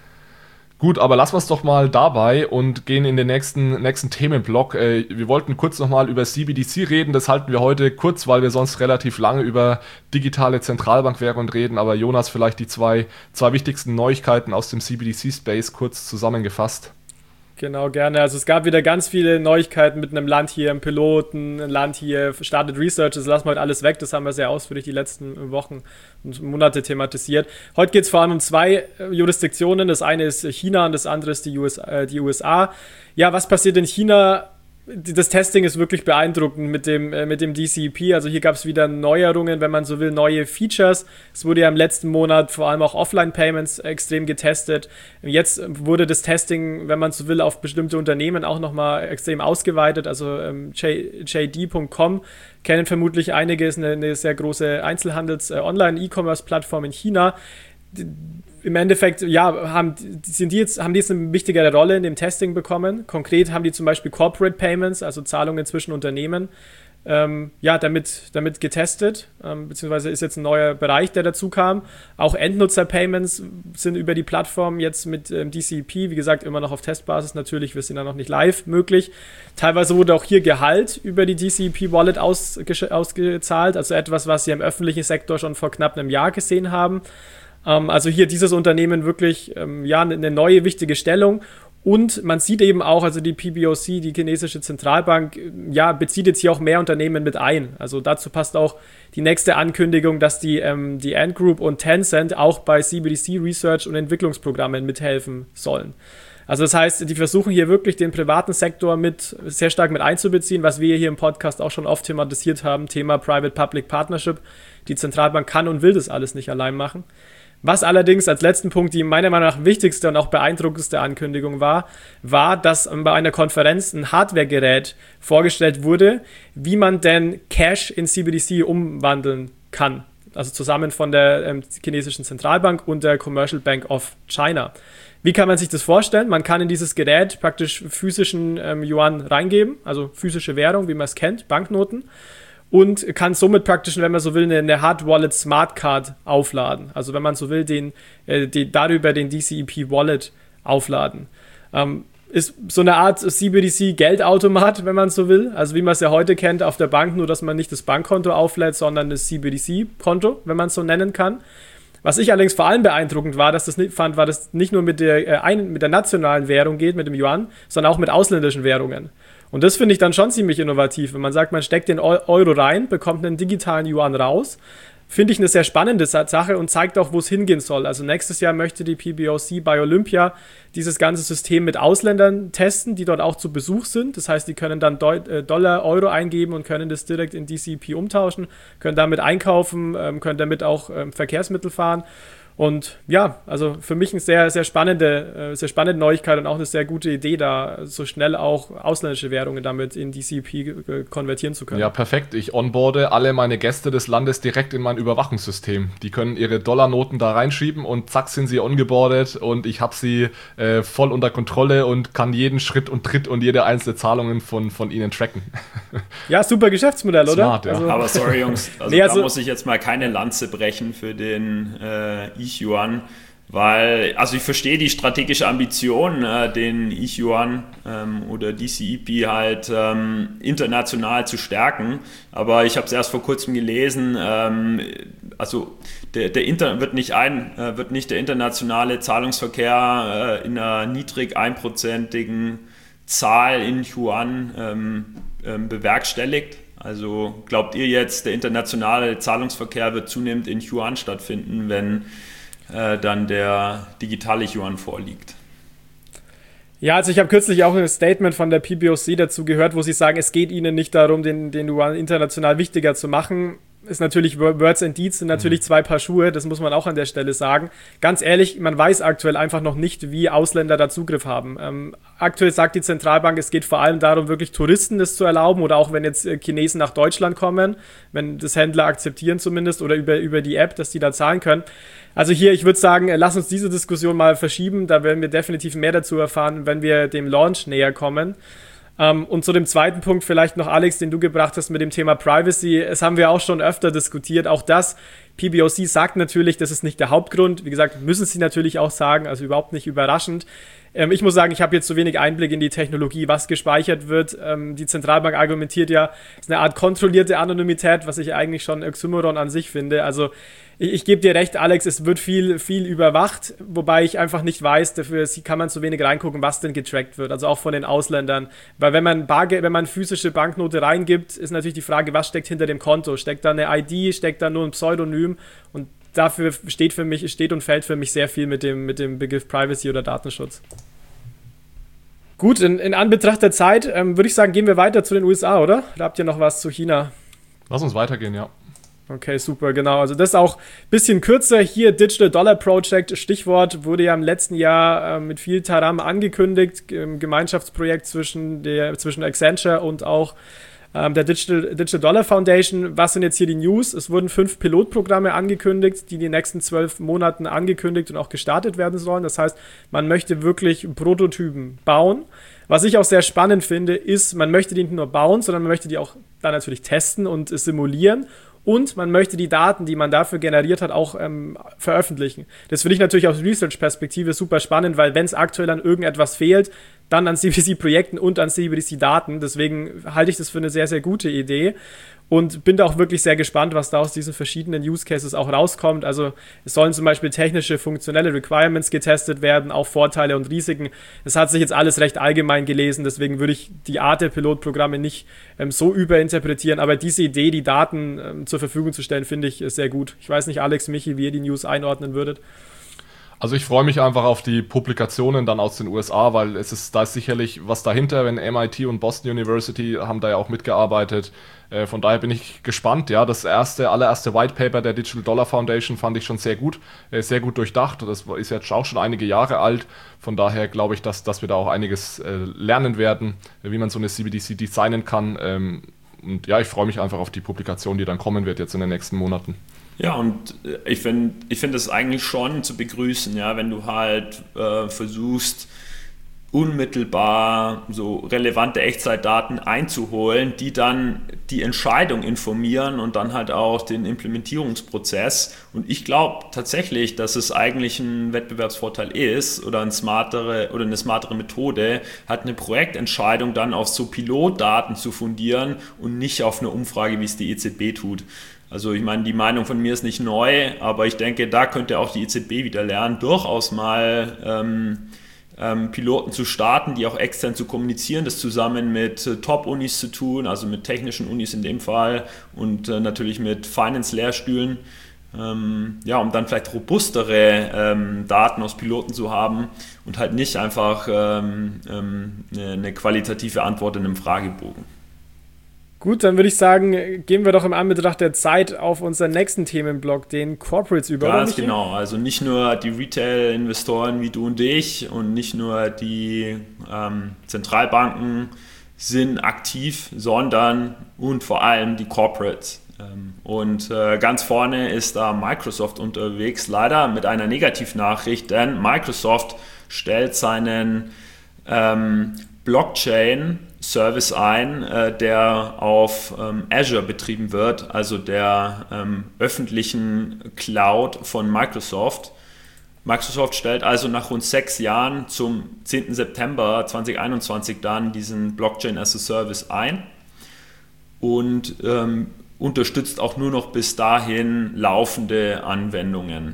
A: Gut, aber lassen wir es doch mal dabei und gehen in den nächsten, nächsten Themenblock. Äh, wir wollten kurz nochmal über C B D C reden, das halten wir heute kurz, weil wir sonst relativ lange über digitale Zentralbankwährungen reden, aber Jonas, vielleicht die zwei, zwei wichtigsten Neuigkeiten aus dem C B D C-Space kurz zusammengefasst.
B: Genau, gerne. Also es gab wieder ganz viele Neuigkeiten mit einem Land hier, einem Piloten, ein Land hier startet Research, das lassen wir heute alles weg, das haben wir sehr ausführlich die letzten Wochen und Monate thematisiert. Heute geht es vor allem um zwei Jurisdiktionen, das eine ist China und das andere ist die U S A. Äh, die U S A. Ja, was passiert in China? Das Testing ist wirklich beeindruckend mit dem, äh, mit dem D C E P. Also hier gab es wieder Neuerungen, wenn man so will, neue Features. Es wurde ja im letzten Monat vor allem auch Offline-Payments extrem getestet. Jetzt wurde das Testing, wenn man so will, auf bestimmte Unternehmen auch nochmal extrem ausgeweitet. Also ähm, J D Punkt com kennen vermutlich einige, ist eine, eine sehr große Einzelhandels-Online-E-Commerce-Plattform in China. Im Endeffekt, ja, haben, sind die jetzt, haben die jetzt eine wichtigere Rolle in dem Testing bekommen. Konkret haben die zum Beispiel Corporate Payments, also Zahlungen zwischen Unternehmen, ähm, ja, damit, damit getestet, ähm, beziehungsweise ist jetzt ein neuer Bereich, der dazu kam. Auch Endnutzer-Payments sind über die Plattform jetzt mit ähm, D C E P, wie gesagt, immer noch auf Testbasis natürlich, wir sind da noch nicht live möglich. Teilweise wurde auch hier Gehalt über die D C E P-Wallet ausge- ausgezahlt, also etwas, was sie im öffentlichen Sektor schon vor knapp einem Jahr gesehen haben. Also hier dieses Unternehmen wirklich ähm, ja, eine neue wichtige Stellung Und man sieht eben auch, also die P B O C, die chinesische Zentralbank, ja, bezieht jetzt hier auch mehr Unternehmen mit ein. Also dazu passt auch die nächste Ankündigung, dass die, ähm, die Ant Group und Tencent auch bei C B D C Research und Entwicklungsprogrammen mithelfen sollen. Also das heißt, die versuchen hier wirklich den privaten Sektor mit sehr stark mit einzubeziehen, was wir hier im Podcast auch schon oft thematisiert haben, Thema Private-Public Partnership. Die Zentralbank kann und will das alles nicht allein machen. Was allerdings als letzten Punkt die meiner Meinung nach wichtigste und auch beeindruckendste Ankündigung war, war, dass bei einer Konferenz ein Hardwaregerät vorgestellt wurde, wie man denn Cash in C B D C umwandeln kann. Also zusammen von der ähm, chinesischen Zentralbank und der Commercial Bank of China. Wie kann man sich das vorstellen? Man kann in dieses Gerät praktisch physischen ähm, Yuan reingeben, also physische Währung, wie man es kennt, Banknoten. Und kann somit praktisch, wenn man so will, eine Hard Wallet Smart Card aufladen. Also wenn man so will, den, äh, die, darüber den D C E P Wallet aufladen. Ähm, ist so eine Art C B D C Geldautomat, wenn man so will. Also wie man es ja heute kennt auf der Bank, nur dass man nicht das Bankkonto auflädt, sondern das C B D C-Konto, wenn man es so nennen kann. Was ich allerdings vor allem beeindruckend war, dass das nicht, fand, war, dass nicht nur mit der, äh, ein, mit der nationalen Währung geht, mit dem Yuan, sondern auch mit ausländischen Währungen. Und das finde ich dann schon ziemlich innovativ, wenn man sagt, man steckt den Euro rein, bekommt einen digitalen Yuan raus. Finde ich eine sehr spannende Sache und zeigt auch, wo es hingehen soll. Also nächstes Jahr möchte die P B O C bei Olympia dieses ganze System mit Ausländern testen, die dort auch zu Besuch sind. Das heißt, die können dann Dollar, Euro eingeben und können das direkt in D C E P umtauschen, können damit einkaufen, können damit auch Verkehrsmittel fahren. Und ja, also für mich eine sehr, sehr spannende, sehr spannende Neuigkeit und auch eine sehr gute Idee, da so schnell auch ausländische Währungen damit in D C E P konvertieren zu können.
A: Ja, perfekt. Ich onboarde alle meine Gäste des Landes direkt in mein Überwachungssystem. Die können ihre Dollarnoten da reinschieben und zack sind sie ongeboardet und ich habe sie äh, voll unter Kontrolle und kann jeden Schritt und Tritt und jede einzelne Zahlungen von, von ihnen tracken.
B: Ja, super Geschäftsmodell, oder?
C: Smart, ja.
B: Also,
C: aber sorry, Jungs, also nee, also, da muss ich jetzt mal keine Lanze brechen für den äh, I-Yuan, weil, also ich verstehe die strategische Ambition, äh, den I-Yuan ähm, oder D C E P halt ähm, international zu stärken, aber ich habe es erst vor kurzem gelesen, ähm, also der, der Inter wird nicht ein, äh, wird nicht der internationale Zahlungsverkehr äh, in einer niedrig einprozentigen Zahl in Yuan ähm, ähm, bewerkstelligt. Also glaubt ihr jetzt, der internationale Zahlungsverkehr wird zunehmend in Yuan stattfinden, wenn äh, dann der digitale Yuan vorliegt?
B: Ja, also ich habe kürzlich auch ein Statement von der P B O C dazu gehört, wo sie sagen, es geht ihnen nicht darum, den, den Yuan international wichtiger zu machen. Ist natürlich, Words and Deeds sind natürlich zwei Paar Schuhe, das muss man auch an der Stelle sagen. Ganz ehrlich, man weiß aktuell einfach noch nicht, wie Ausländer da Zugriff haben. Ähm, aktuell sagt die Zentralbank, es geht vor allem darum, wirklich Touristen das zu erlauben oder auch wenn jetzt Chinesen nach Deutschland kommen, wenn das Händler akzeptieren zumindest oder über, über die App, dass die da zahlen können. Also hier, ich würde sagen, lass uns diese Diskussion mal verschieben, da werden wir definitiv mehr dazu erfahren, wenn wir dem Launch näher kommen. Um, und zu dem zweiten Punkt vielleicht noch, Alex, den du gebracht hast mit dem Thema Privacy. Es haben wir auch schon öfter diskutiert. Auch das, P B O C sagt natürlich, das ist nicht der Hauptgrund. Wie gesagt, müssen sie natürlich auch sagen, also überhaupt nicht überraschend. Ähm, ich muss sagen, ich habe jetzt zu wenig Einblick in die Technologie, was gespeichert wird. Ähm, die Zentralbank argumentiert ja, es ist eine Art kontrollierte Anonymität, was ich eigentlich schon Oxymoron an sich finde. Also ich, ich gebe dir recht, Alex, es wird viel, viel überwacht, wobei ich einfach nicht weiß, dafür kann man zu wenig reingucken, was denn getrackt wird, also auch von den Ausländern. Weil wenn man Bargeld, wenn man physische Banknote reingibt, ist natürlich die Frage, was steckt hinter dem Konto? Steckt da eine I D, steckt da nur ein Pseudonym? Und dafür steht für mich, steht und fällt für mich sehr viel mit dem, mit dem Begriff Privacy oder Datenschutz. Gut, in, in Anbetracht der Zeit ähm, würde ich sagen, gehen wir weiter zu den U S A, oder? Da habt ihr noch was zu China?
A: Lass uns weitergehen, ja.
B: Okay, super, genau. Also das auch ein bisschen kürzer. Hier Digital Dollar Project, Stichwort, wurde ja im letzten Jahr äh, mit viel Taram angekündigt. Im Gemeinschaftsprojekt zwischen, der, zwischen Accenture und auch ähm, der Digital, Digital Dollar Foundation. Was sind jetzt hier die News? Es wurden fünf Pilotprogramme angekündigt, die in den nächsten zwölf Monaten angekündigt und auch gestartet werden sollen. Das heißt, man möchte wirklich Prototypen bauen. Was ich auch sehr spannend finde, ist, man möchte die nicht nur bauen, sondern man möchte die auch dann natürlich testen und simulieren. Und man möchte die Daten, die man dafür generiert hat, auch ähm, veröffentlichen. Das finde ich natürlich aus Research-Perspektive super spannend, weil wenn es aktuell an irgendetwas fehlt, dann an C B D C-Projekten und an C B D C-Daten. Deswegen halte ich das für eine sehr, sehr gute Idee. und bin da auch wirklich sehr gespannt, was da aus diesen verschiedenen Use Cases auch rauskommt. Also es sollen zum Beispiel technische, funktionelle Requirements getestet werden, auch Vorteile und Risiken. Das hat sich jetzt alles recht allgemein gelesen, deswegen würde ich die Art der Pilotprogramme nicht ähm, so überinterpretieren, aber diese Idee, die Daten ähm, zur Verfügung zu stellen, finde ich sehr gut. Ich weiß nicht, Alex, Michi, wie ihr die News einordnen würdet.
A: Also ich freue mich einfach auf die Publikationen dann aus den U S A, weil es ist, da ist sicherlich was dahinter, wenn M I T und Boston University haben da ja auch mitgearbeitet. Äh, von daher bin ich gespannt. Ja, das erste, allererste White Paper der Digital Dollar Foundation fand ich schon sehr gut, äh, sehr gut durchdacht. Das ist jetzt auch schon einige Jahre alt. Von daher glaube ich, dass, dass wir da auch einiges äh, lernen werden, wie man so eine C B D C designen kann. Ähm, und ja, ich freue mich einfach auf die Publikation, die dann kommen wird jetzt in den nächsten Monaten.
C: Ja, und ich finde ich find das eigentlich schon zu begrüßen, ja, wenn du halt äh, versuchst, unmittelbar so relevante Echtzeitdaten einzuholen, die dann die Entscheidung informieren und dann halt auch den Implementierungsprozess. Und ich glaube tatsächlich, dass es eigentlich ein Wettbewerbsvorteil ist oder eine smartere oder eine smartere Methode, halt eine Projektentscheidung dann auf so Pilotdaten zu fundieren und nicht auf eine Umfrage, wie es die E Z B tut. Also ich meine, die Meinung von mir ist nicht neu, aber ich denke, da könnte auch die E Z B wieder lernen, durchaus mal ähm, ähm, Piloten zu starten, die auch extern zu kommunizieren, das zusammen mit äh, Top-Unis zu tun, also mit technischen Unis in dem Fall und äh, natürlich mit Finance-Lehrstühlen, ähm, ja, um dann vielleicht robustere ähm, Daten aus Piloten zu haben und halt nicht einfach ähm, ähm, eine, eine qualitative Antwort in einem Fragebogen.
B: Gut, dann würde ich sagen, gehen wir doch im Anbetracht der Zeit auf unseren nächsten Themenblock, den Corporates über.
C: Ganz genau, also nicht nur die Retail-Investoren wie du und ich und nicht nur die ähm, Zentralbanken sind aktiv, sondern und vor allem die Corporates. Ähm, und äh, ganz vorne ist da Microsoft unterwegs, leider mit einer Negativnachricht, denn Microsoft stellt seinen ähm, Blockchain-Service ein, äh, der auf ähm, Azure betrieben wird, also der ähm, öffentlichen Cloud von Microsoft. Microsoft stellt also nach rund sechs Jahren zum zehnten September zweitausendeinundzwanzig dann diesen Blockchain as a Service ein und ähm, unterstützt auch nur noch bis dahin laufende Anwendungen.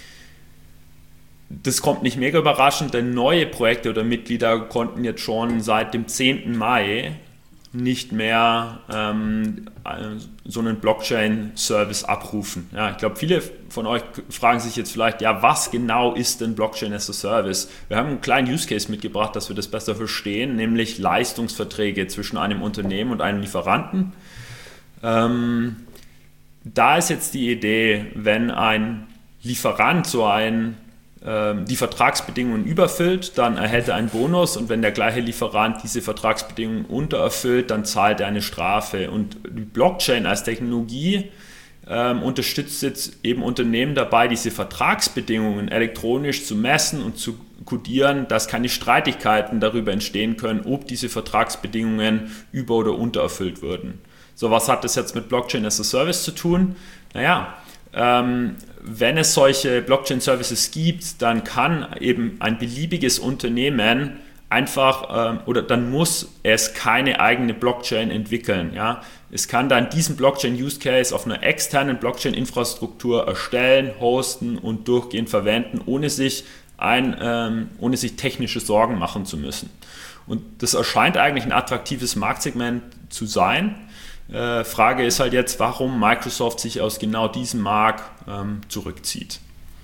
C: Das kommt nicht mega überraschend, denn neue Projekte oder Mitglieder konnten jetzt schon seit dem zehnten Mai nicht mehr ähm, so einen Blockchain-Service abrufen. Ja, ich glaube, viele von euch fragen sich jetzt vielleicht, ja, was genau ist denn Blockchain as a Service? Wir haben einen kleinen Use Case mitgebracht, dass wir das besser verstehen, nämlich Leistungsverträge zwischen einem Unternehmen und einem Lieferanten. Ähm, da ist jetzt die Idee, wenn ein Lieferant so ein die Vertragsbedingungen überfüllt, dann erhält er einen Bonus und wenn der gleiche Lieferant diese Vertragsbedingungen untererfüllt, dann zahlt er eine Strafe. Und die Blockchain als Technologie ähm, unterstützt jetzt eben Unternehmen dabei, diese Vertragsbedingungen elektronisch zu messen und zu kodieren, dass keine Streitigkeiten darüber entstehen können, ob diese Vertragsbedingungen über- oder untererfüllt würden. So, was hat das jetzt mit Blockchain as a Service zu tun? Naja, ähm, wenn es solche Blockchain-Services gibt, dann kann eben ein beliebiges Unternehmen einfach ähm, oder dann muss es keine eigene Blockchain entwickeln. Ja? Es kann dann diesen Blockchain-Use-Case auf einer externen Blockchain-Infrastruktur erstellen, hosten und durchgehend verwenden, ohne sich, ein, ähm, ohne sich technische Sorgen machen zu müssen. Und das erscheint eigentlich ein attraktives Marktsegment zu sein. Äh, Frage ist halt jetzt, warum Microsoft sich aus genau diesem Markt ähm, zurückzieht.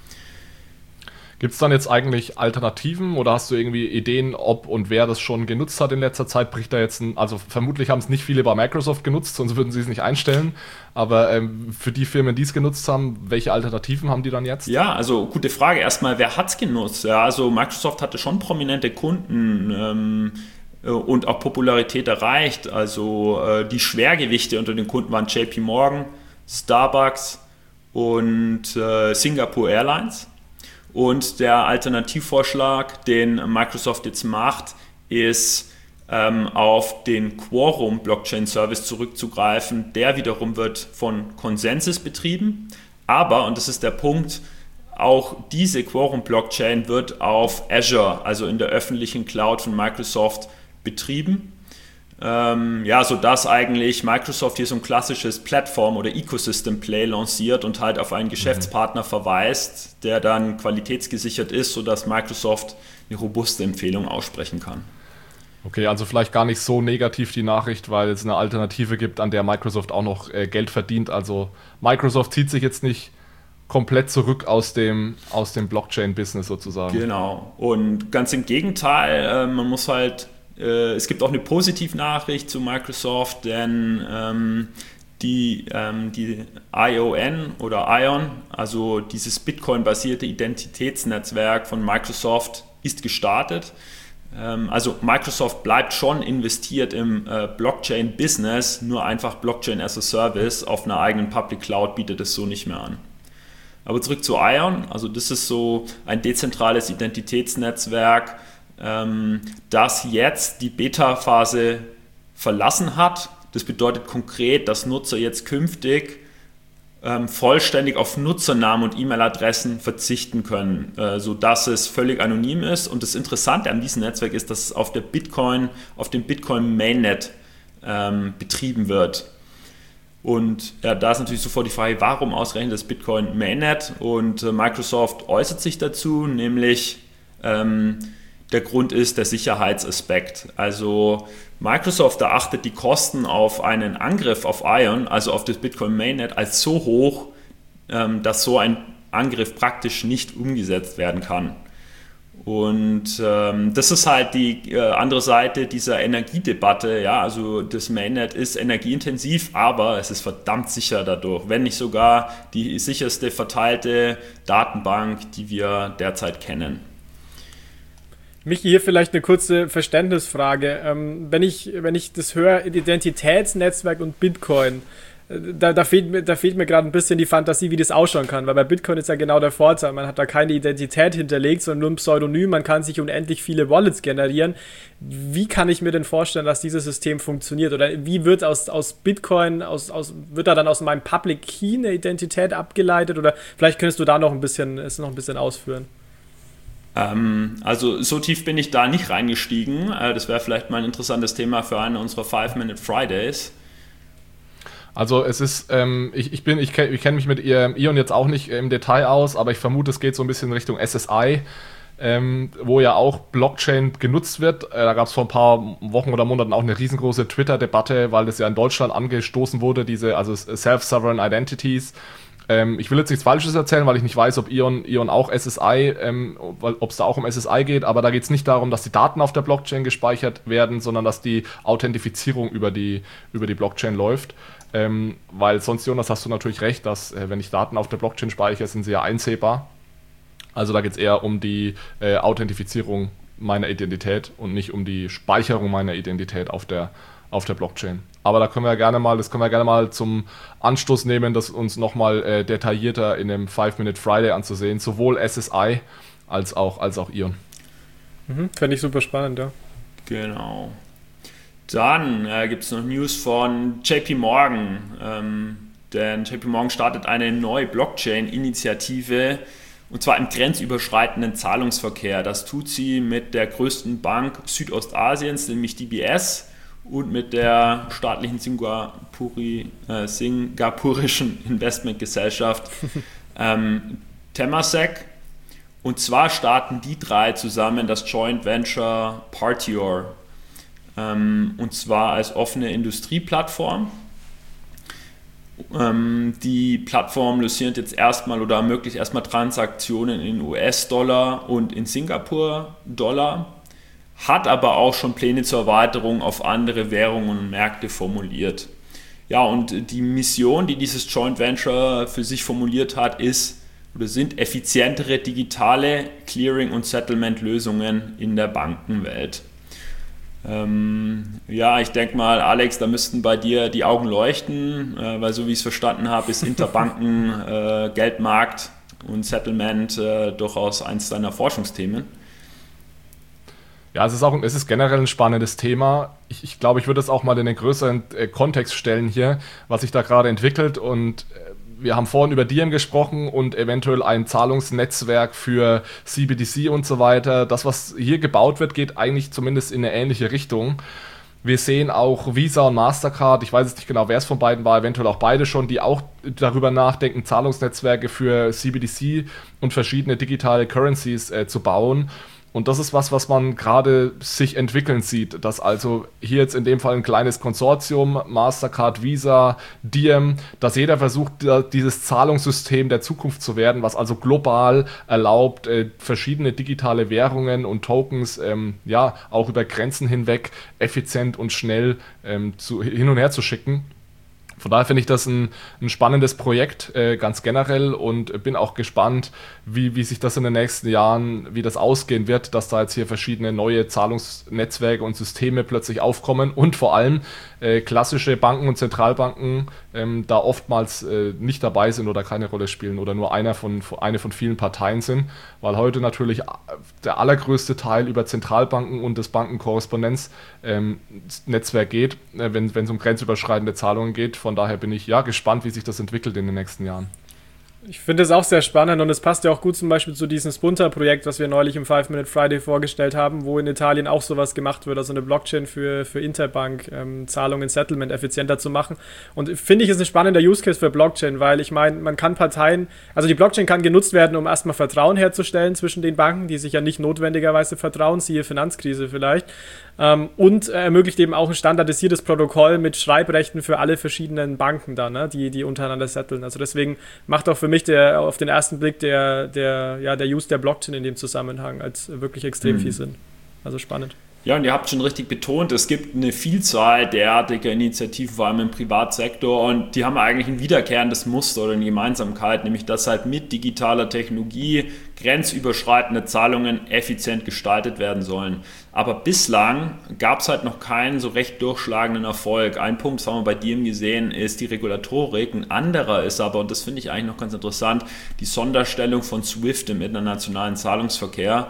A: Gibt es dann jetzt eigentlich Alternativen oder hast du irgendwie Ideen, ob und wer das schon genutzt hat in letzter Zeit? Bricht da jetzt ein, also vermutlich haben es nicht viele bei Microsoft genutzt, sonst würden sie es nicht einstellen. Aber ähm, für die Firmen, die es genutzt haben, welche Alternativen haben die dann jetzt?
C: Ja, also gute Frage. Erstmal, wer hat es genutzt? Ja, also Microsoft hatte schon prominente Kunden ähm, und auch Popularität erreicht. Also äh, die Schwergewichte unter den Kunden waren J P Morgan, Starbucks und äh, Singapore Airlines. Und der Alternativvorschlag, den Microsoft jetzt macht, ist ähm, auf den Quorum Blockchain Service zurückzugreifen. Der wiederum wird von Consensus betrieben. Aber, und das ist der Punkt, auch diese Quorum Blockchain wird auf Azure, also in der öffentlichen Cloud von Microsoft, betrieben. Ähm, ja, sodass eigentlich Microsoft hier so ein klassisches Plattform- oder Ecosystem-Play lanciert und halt auf einen Geschäftspartner verweist, der dann qualitätsgesichert ist, sodass Microsoft eine robuste Empfehlung aussprechen kann.
A: Okay, also vielleicht gar nicht so negativ die Nachricht, weil es eine Alternative gibt, an der Microsoft auch noch äh, Geld verdient. Also Microsoft zieht sich jetzt nicht komplett zurück aus dem, aus dem Blockchain-Business sozusagen.
C: Genau. Und ganz im Gegenteil, äh, man muss halt, äh, es gibt auch eine Positivnachricht zu Microsoft, denn ähm, die, ähm, die I O N oder Ion, also dieses Bitcoin-basierte Identitätsnetzwerk von Microsoft, ist gestartet. Ähm, also Microsoft bleibt schon investiert im äh, Blockchain-Business, nur einfach Blockchain as a Service auf einer eigenen Public Cloud bietet es so nicht mehr an. Aber zurück zu Ion, also das ist so ein dezentrales Identitätsnetzwerk, ähm, das jetzt die Beta-Phase verlassen hat. Das bedeutet konkret, dass Nutzer jetzt künftig ähm, vollständig auf Nutzernamen und E-Mail-Adressen verzichten können, äh, sodass es völlig anonym ist. Und das Interessante an diesem Netzwerk ist, dass es auf der Bitcoin, auf dem Bitcoin Mainnet ähm, betrieben wird. Und ja, da ist natürlich sofort die Frage, warum ausgerechnet das Bitcoin Mainnet? Und äh, Microsoft äußert sich dazu, nämlich ähm, der Grund ist der Sicherheitsaspekt. Also Microsoft erachtet die Kosten auf einen Angriff auf Ion, also auf das Bitcoin Mainnet, als so hoch, ähm, dass so ein Angriff praktisch nicht umgesetzt werden kann. Und ähm, das ist halt die äh, andere Seite dieser Energiedebatte. Ja, also das Mainnet ist energieintensiv, aber es ist verdammt sicher dadurch, wenn nicht sogar die sicherste verteilte Datenbank, die wir derzeit kennen.
B: Michi, hier vielleicht eine kurze Verständnisfrage. Ähm, wenn ich, wenn ich das höre, Identitätsnetzwerk und Bitcoin, Da, da fehlt mir, da fehlt mir gerade ein bisschen die Fantasie, wie das ausschauen kann, weil bei Bitcoin ist ja genau der Vorteil, man hat da keine Identität hinterlegt, sondern nur ein Pseudonym, man kann sich unendlich viele Wallets generieren. Wie kann ich mir denn vorstellen, dass dieses System funktioniert? Oder wie wird aus, aus Bitcoin, aus, aus, wird da dann aus meinem Public Key eine Identität abgeleitet? Oder vielleicht könntest du da noch ein bisschen, es noch ein bisschen ausführen.
C: Ähm, also so tief bin ich da nicht reingestiegen. Äh, das wäre vielleicht mal ein interessantes Thema für einen unserer Five-Minute Fridays.
A: Also es ist, ähm, ich, ich bin, ich kenne ich kenn mich mit Ion jetzt auch nicht im Detail aus, aber ich vermute, es geht so ein bisschen Richtung S S I, ähm, wo ja auch Blockchain genutzt wird. Äh, da gab es vor ein paar Wochen oder Monaten auch eine riesengroße Twitter-Debatte, weil das ja in Deutschland angestoßen wurde, diese, also Self-Sovereign Identities. Ähm, ich will jetzt nichts Falsches erzählen, weil ich nicht weiß, ob Ion, Ion auch S S I, ähm, ob es da auch um S S I geht, aber da geht es nicht darum, dass die Daten auf der Blockchain gespeichert werden, sondern dass die Authentifizierung über die, über die Blockchain läuft. Ähm, weil sonst, Jonas, hast du natürlich recht, dass äh, wenn ich Daten auf der Blockchain speichere, sind sie ja einsehbar. Also da geht es eher um die äh, Authentifizierung meiner Identität und nicht um die Speicherung meiner Identität auf der, auf der Blockchain. Aber da können wir ja gerne mal, das können wir gerne mal zum Anstoß nehmen, das uns nochmal äh, detaillierter in dem Five-Minute Friday anzusehen, sowohl S S I als auch, als auch Ion.
B: Mhm, fände ich super spannend, ja.
C: Genau. Dann äh, gibt es noch News von J P Morgan, ähm, denn J P Morgan startet eine neue Blockchain-Initiative und zwar im grenzüberschreitenden Zahlungsverkehr. Das tut sie mit der größten Bank Südostasiens, nämlich D B S, und mit der staatlichen Singapuri, äh, singapurischen Investmentgesellschaft ähm, Temasek. Und zwar starten die drei zusammen das Joint Venture Partior. Und zwar als offene Industrieplattform. Die Plattform lanciert jetzt erstmal oder ermöglicht erstmal Transaktionen in U S-Dollar und in Singapur-Dollar, hat aber auch schon Pläne zur Erweiterung auf andere Währungen und Märkte formuliert. Ja, und die Mission, die dieses Joint Venture für sich formuliert hat, ist oder sind effizientere digitale Clearing- und Settlement-Lösungen in der Bankenwelt. Ähm, ja, ich denke mal, Alex, da müssten bei dir die Augen leuchten, äh, weil so wie ich es verstanden habe, ist Interbanken, äh, Geldmarkt und Settlement äh, durchaus eins deiner Forschungsthemen.
A: Ja, es ist auch es ist generell ein spannendes Thema. Ich, ich glaube, ich würde es auch mal in den größeren äh, Kontext stellen hier, was sich da gerade entwickelt. Und äh, wir haben vorhin über Diem gesprochen und eventuell ein Zahlungsnetzwerk für C B D C und so weiter. Das, was hier gebaut wird, geht eigentlich zumindest in eine ähnliche Richtung. Wir sehen auch Visa und Mastercard, ich weiß jetzt nicht genau, wer es von beiden war, eventuell auch beide schon, die auch darüber nachdenken, Zahlungsnetzwerke für C B D C und verschiedene digitale Currencies äh, zu bauen. Und das ist was, was man gerade sich entwickeln sieht, dass also hier jetzt in dem Fall ein kleines Konsortium, Mastercard, Visa, Diem, dass jeder versucht, dieses Zahlungssystem der Zukunft zu werden, was also global erlaubt, äh, verschiedene digitale Währungen und Tokens ähm, ja auch über Grenzen hinweg effizient und schnell ähm, zu, hin und her zu schicken. Von daher finde ich das ein, ein spannendes Projekt, äh, ganz generell, und bin auch gespannt, wie, wie sich das in den nächsten Jahren, wie das ausgehen wird, dass da jetzt hier verschiedene neue Zahlungsnetzwerke und Systeme plötzlich aufkommen und vor allem äh, klassische Banken und Zentralbanken ähm, da oftmals äh, nicht dabei sind oder keine Rolle spielen oder nur einer von, eine von vielen Parteien sind, weil heute natürlich der allergrößte Teil über Zentralbanken und das Bankenkorrespondenznetzwerk ähm, geht, äh, wenn es um grenzüberschreitende Zahlungen geht. Von daher bin ich ja gespannt, wie sich das entwickelt in den nächsten Jahren.
B: Ich finde es auch sehr spannend und es passt ja auch gut zum Beispiel zu diesem Spunta-Projekt, was wir neulich im Five-Minute-Friday vorgestellt haben, wo in Italien auch sowas gemacht wird, also eine Blockchain für, für Interbank, ähm, Zahlungen, Settlement effizienter zu machen. Und finde ich, ist ein spannender Use-Case für Blockchain, weil ich meine, man kann Parteien, also die Blockchain kann genutzt werden, um erstmal Vertrauen herzustellen zwischen den Banken, die sich ja nicht notwendigerweise vertrauen, siehe Finanzkrise vielleicht, ähm, und äh, ermöglicht eben auch ein standardisiertes Protokoll mit Schreibrechten für alle verschiedenen Banken da, ne, die, die untereinander setteln. Also deswegen macht auch für mich der auf den ersten Blick der, der, ja, der Use der Blockchain in dem Zusammenhang als wirklich extrem mhm. viel Sinn. Also spannend.
C: Ja, und ihr habt schon richtig betont, es gibt eine Vielzahl derartiger Initiativen, vor allem im Privatsektor, und die haben eigentlich ein wiederkehrendes Muster oder eine Gemeinsamkeit, nämlich dass halt mit digitaler Technologie grenzüberschreitende Zahlungen effizient gestaltet werden sollen. Aber bislang gab es halt noch keinen so recht durchschlagenden Erfolg. Ein Punkt, das haben wir bei Diem gesehen, ist die Regulatorik. Ein anderer ist aber, und das finde ich eigentlich noch ganz interessant, die Sonderstellung von SWIFT im internationalen Zahlungsverkehr.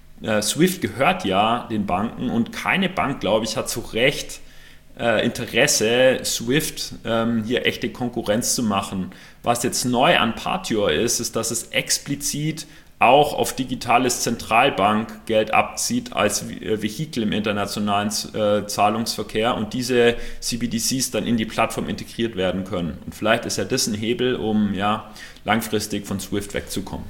C: SWIFT gehört ja den Banken und keine Bank, glaube ich, hat zu Recht äh, Interesse, SWIFT ähm, hier echte Konkurrenz zu machen. Was jetzt neu an Partior ist, ist, dass es explizit auch auf digitales Zentralbankgeld abzieht als Vehikel im internationalen äh, Zahlungsverkehr und diese C B D Cs dann in die Plattform integriert werden können. Und vielleicht ist ja das ein Hebel, um ja langfristig von SWIFT wegzukommen.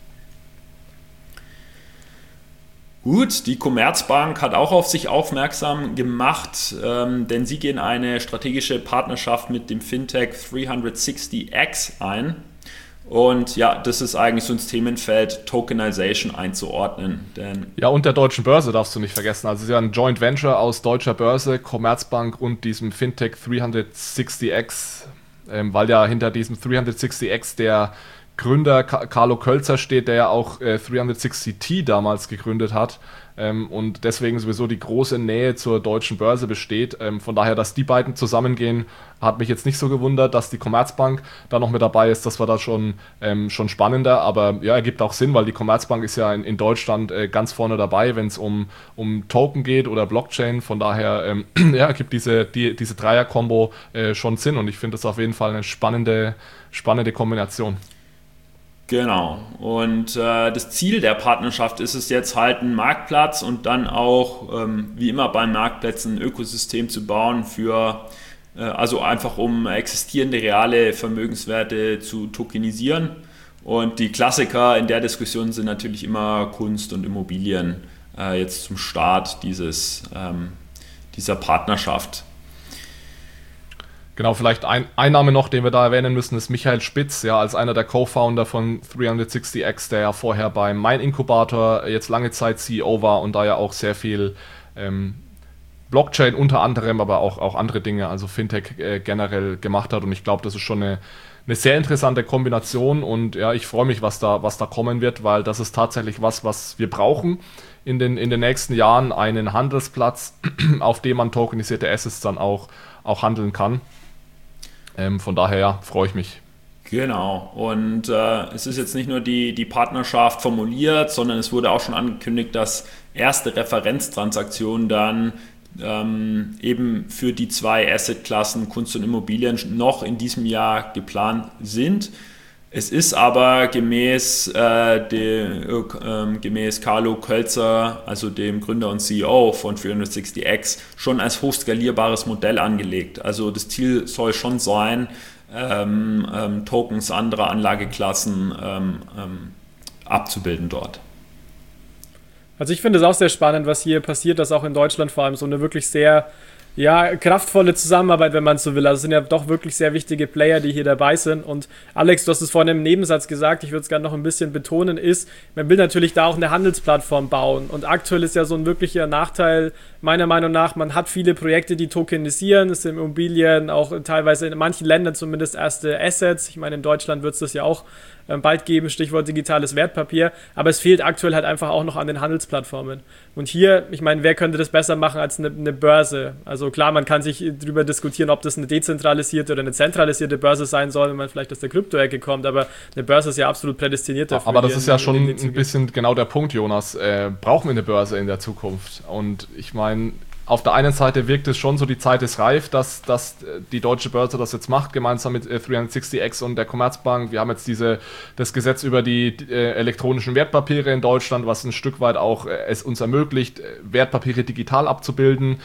C: Gut, die Commerzbank hat auch auf sich aufmerksam gemacht, ähm, denn sie gehen eine strategische Partnerschaft mit dem Fintech dreihundertsechzig X ein. Und ja, das ist eigentlich so ins Themenfeld Tokenization einzuordnen. Denn
A: ja, und der Deutschen Börse darfst du nicht vergessen. Also es ist ja ein Joint Venture aus Deutscher Börse, Commerzbank und diesem Fintech dreihundertsechzig X, ähm, weil ja hinter diesem dreihundertsechzig X der Gründer Carlo Kölzer steht, der ja auch äh, dreihundertsechzig T damals gegründet hat ähm, und deswegen sowieso die große Nähe zur Deutschen Börse besteht. Ähm, von daher, dass die beiden zusammengehen, hat mich jetzt nicht so gewundert. Dass die Commerzbank da noch mit dabei ist, das war da schon, ähm, schon spannender, aber ja, ergibt auch Sinn, weil die Commerzbank ist ja in, in Deutschland äh, ganz vorne dabei, wenn es um, um Token geht oder Blockchain. Von daher ähm, ja, ergibt diese, die, diese Dreier-Kombo äh, schon Sinn und ich finde das auf jeden Fall eine spannende, spannende Kombination.
C: Genau. Und äh, das Ziel der Partnerschaft ist es jetzt halt, einen Marktplatz und dann auch, ähm, wie immer bei Marktplätzen, ein Ökosystem zu bauen für, äh, also einfach um existierende reale Vermögenswerte zu tokenisieren. Und die Klassiker in der Diskussion sind natürlich immer Kunst und Immobilien, äh, jetzt zum Start dieses, ähm, dieser Partnerschaft.
A: Genau, vielleicht ein, ein Name noch, den wir da erwähnen müssen, ist Michael Spitz, ja, als einer der Co-Founder von dreihundertsechzig X, der ja vorher beim Mein Inkubator jetzt lange Zeit C E O war und da ja auch sehr viel ähm, Blockchain unter anderem, aber auch, auch andere Dinge, also Fintech äh, generell gemacht hat und ich glaube, das ist schon eine, eine sehr interessante Kombination und ja, ich freue mich, was da, was da kommen wird, weil das ist tatsächlich was, was wir brauchen in den, in den nächsten Jahren, einen Handelsplatz, auf dem man tokenisierte Assets dann auch, auch handeln kann. Ähm, von daher ja, freue ich mich.
C: Genau, und äh, es ist jetzt nicht nur die, die Partnerschaft formuliert, sondern es wurde auch schon angekündigt, dass erste Referenztransaktionen dann ähm, eben für die zwei Assetklassen Kunst und Immobilien noch in diesem Jahr geplant sind. Es ist aber gemäß, äh, de, äh, gemäß Carlo Kölzer, also dem Gründer und C E O von dreihundertsechzig X, schon als hochskalierbares Modell angelegt. Also das Ziel soll schon sein, ähm, ähm, Tokens anderer Anlageklassen ähm, ähm, abzubilden dort.
B: Also ich finde es auch sehr spannend, was hier passiert, dass auch in Deutschland vor allem so eine wirklich sehr ja, kraftvolle Zusammenarbeit, wenn man so will. Also es sind ja doch wirklich sehr wichtige Player, die hier dabei sind. Und Alex, du hast es vorhin im Nebensatz gesagt, ich würde es gerne noch ein bisschen betonen, ist, man will natürlich da auch eine Handelsplattform bauen. Und aktuell ist ja so ein wirklicher Nachteil, meiner Meinung nach, man hat viele Projekte, die tokenisieren, es sind Immobilien, auch teilweise in manchen Ländern zumindest erste Assets. Ich meine, in Deutschland wird es das ja auch bald geben, Stichwort digitales Wertpapier, aber es fehlt aktuell halt einfach auch noch an den Handelsplattformen. Und hier, ich meine, wer könnte das besser machen als eine, eine Börse? Also klar, man kann sich darüber diskutieren, ob das eine dezentralisierte oder eine zentralisierte Börse sein soll, wenn man vielleicht aus der Krypto-Ecke kommt, aber eine Börse ist ja absolut prädestiniert dafür.
A: Aber das ist
B: in,
A: ja schon
B: in
A: ein bisschen genau der Punkt, Jonas. Äh, brauchen wir eine Börse in der Zukunft? Und ich meine, auf der einen Seite wirkt es schon so, die Zeit ist reif, dass, dass die deutsche Börse das jetzt macht, gemeinsam mit äh, dreihundertsechzig X und der Commerzbank. Wir haben jetzt diese, das Gesetz über die äh, elektronischen Wertpapiere in Deutschland, was ein Stück weit auch äh, es uns ermöglicht, Wertpapiere digital abzubilden.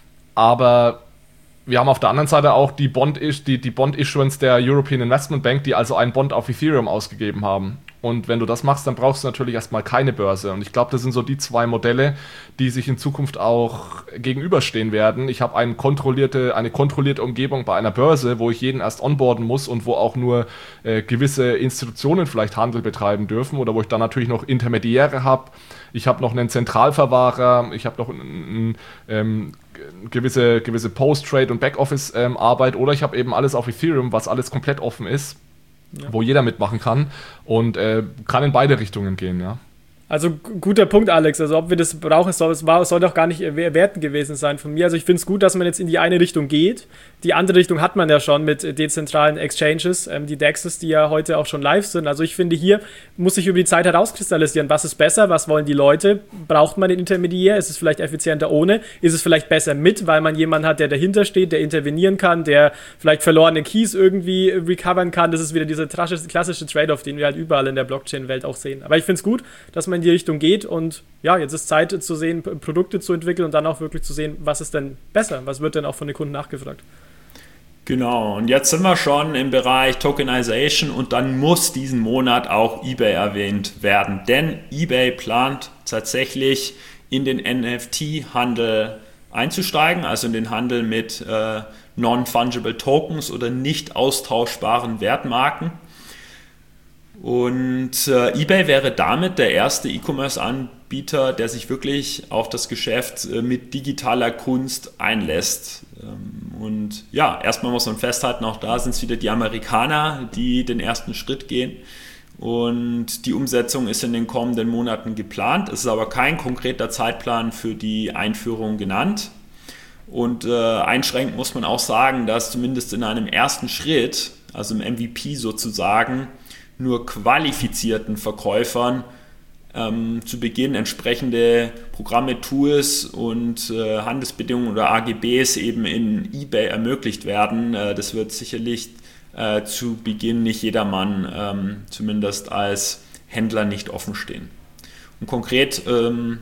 A: Aber wir haben auf der anderen Seite auch die Bond, die, die Bond-Issuance der European Investment Bank, die also einen Bond auf Ethereum ausgegeben haben. Und wenn du das machst, dann brauchst du natürlich erstmal keine Börse. Und ich glaube, das sind so die zwei Modelle, die sich in Zukunft auch gegenüberstehen werden. Ich habe eine kontrollierte, eine kontrollierte Umgebung bei einer Börse, wo ich jeden erst onboarden muss und wo auch nur äh, gewisse Institutionen vielleicht Handel betreiben dürfen oder wo ich dann natürlich noch Intermediäre habe. Ich habe noch einen Zentralverwahrer, ich habe noch ein, ein, ein, gewisse, gewisse Post-Trade- und Backoffice-Arbeit ähm, oder ich habe eben alles auf Ethereum, was alles komplett offen ist. Ja. Wo jeder mitmachen kann und äh, kann in beide Richtungen gehen, ja.
B: Also guter Punkt, Alex. Also ob wir das brauchen, soll, es soll doch gar nicht werten gewesen sein von mir. Also ich finde es gut, dass man jetzt in die eine Richtung geht. Die andere Richtung hat man ja schon mit dezentralen Exchanges, ähm, die D E Xs, die ja heute auch schon live sind. Also ich finde, hier muss sich über die Zeit herauskristallisieren, was ist besser, was wollen die Leute, braucht man den Intermediär, ist es vielleicht effizienter ohne, ist es vielleicht besser mit, weil man jemanden hat, der dahinter steht, der intervenieren kann, der vielleicht verlorene Keys irgendwie recovern kann. Das ist wieder dieser klassische Trade-off, den wir halt überall in der Blockchain-Welt auch sehen. Aber ich finde es gut, dass man in die Richtung geht und ja, jetzt ist Zeit zu sehen, Produkte zu entwickeln und dann auch wirklich zu sehen, was ist denn besser, was wird denn auch von den Kunden nachgefragt.
C: Genau, und jetzt sind wir schon im Bereich Tokenization und dann muss diesen Monat auch eBay erwähnt werden, denn eBay plant tatsächlich in den N F T-Handel einzusteigen, also in den Handel mit äh, Non-Fungible Tokens oder nicht austauschbaren Wertmarken. Und äh, eBay wäre damit der erste E-Commerce-Anbieter, der sich wirklich auf das Geschäft äh, mit digitaler Kunst einlässt. Ähm, und ja, erstmal muss man festhalten, auch da sind es wieder die Amerikaner, die den ersten Schritt gehen. Und die Umsetzung ist in den kommenden Monaten geplant. Es ist aber kein konkreter Zeitplan für die Einführung genannt. Und äh, einschränkend muss man auch sagen, dass zumindest in einem ersten Schritt, also im M V P sozusagen, nur qualifizierten Verkäufern ähm, zu Beginn entsprechende Programme, Tools und äh, Handelsbedingungen oder A G Bs eben in eBay ermöglicht werden. Äh, das wird sicherlich äh, zu Beginn nicht jedermann, ähm, zumindest als Händler, nicht offen stehen. Und konkret ähm,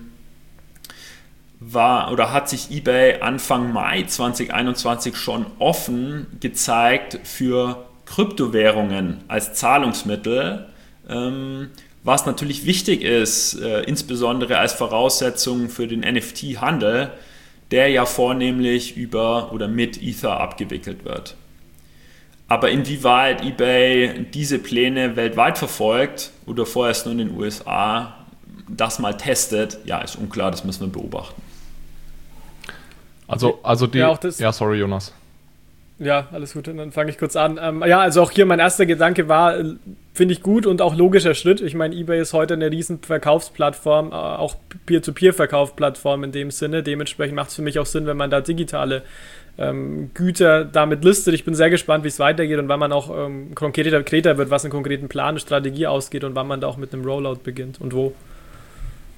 C: war oder hat sich eBay Anfang Mai zwanzig einundzwanzig schon offen gezeigt für Kryptowährungen als Zahlungsmittel, ähm, was natürlich wichtig ist, äh, insbesondere als Voraussetzung für den N F T-Handel, der ja vornehmlich über oder mit Ether abgewickelt wird. Aber inwieweit eBay diese Pläne weltweit verfolgt oder vorerst nur in den U S A das mal testet, ja, ist unklar, das müssen wir beobachten.
A: Also, also die...
B: Ja, auch das,
A: ja sorry, Jonas.
B: Ja, alles gut, dann fange ich kurz an. Ähm, ja, also auch hier mein erster Gedanke war, finde ich gut und auch logischer Schritt. Ich meine, eBay ist heute eine riesen Verkaufsplattform, äh, auch Peer-to-Peer-Verkaufsplattform in dem Sinne. Dementsprechend macht es für mich auch Sinn, wenn man da digitale ähm, Güter damit listet. Ich bin sehr gespannt, wie es weitergeht und wann man auch ähm, konkreter, konkreter wird, was einen konkreten Plan, eine Strategie ausgeht und wann man da auch mit einem Rollout beginnt und wo.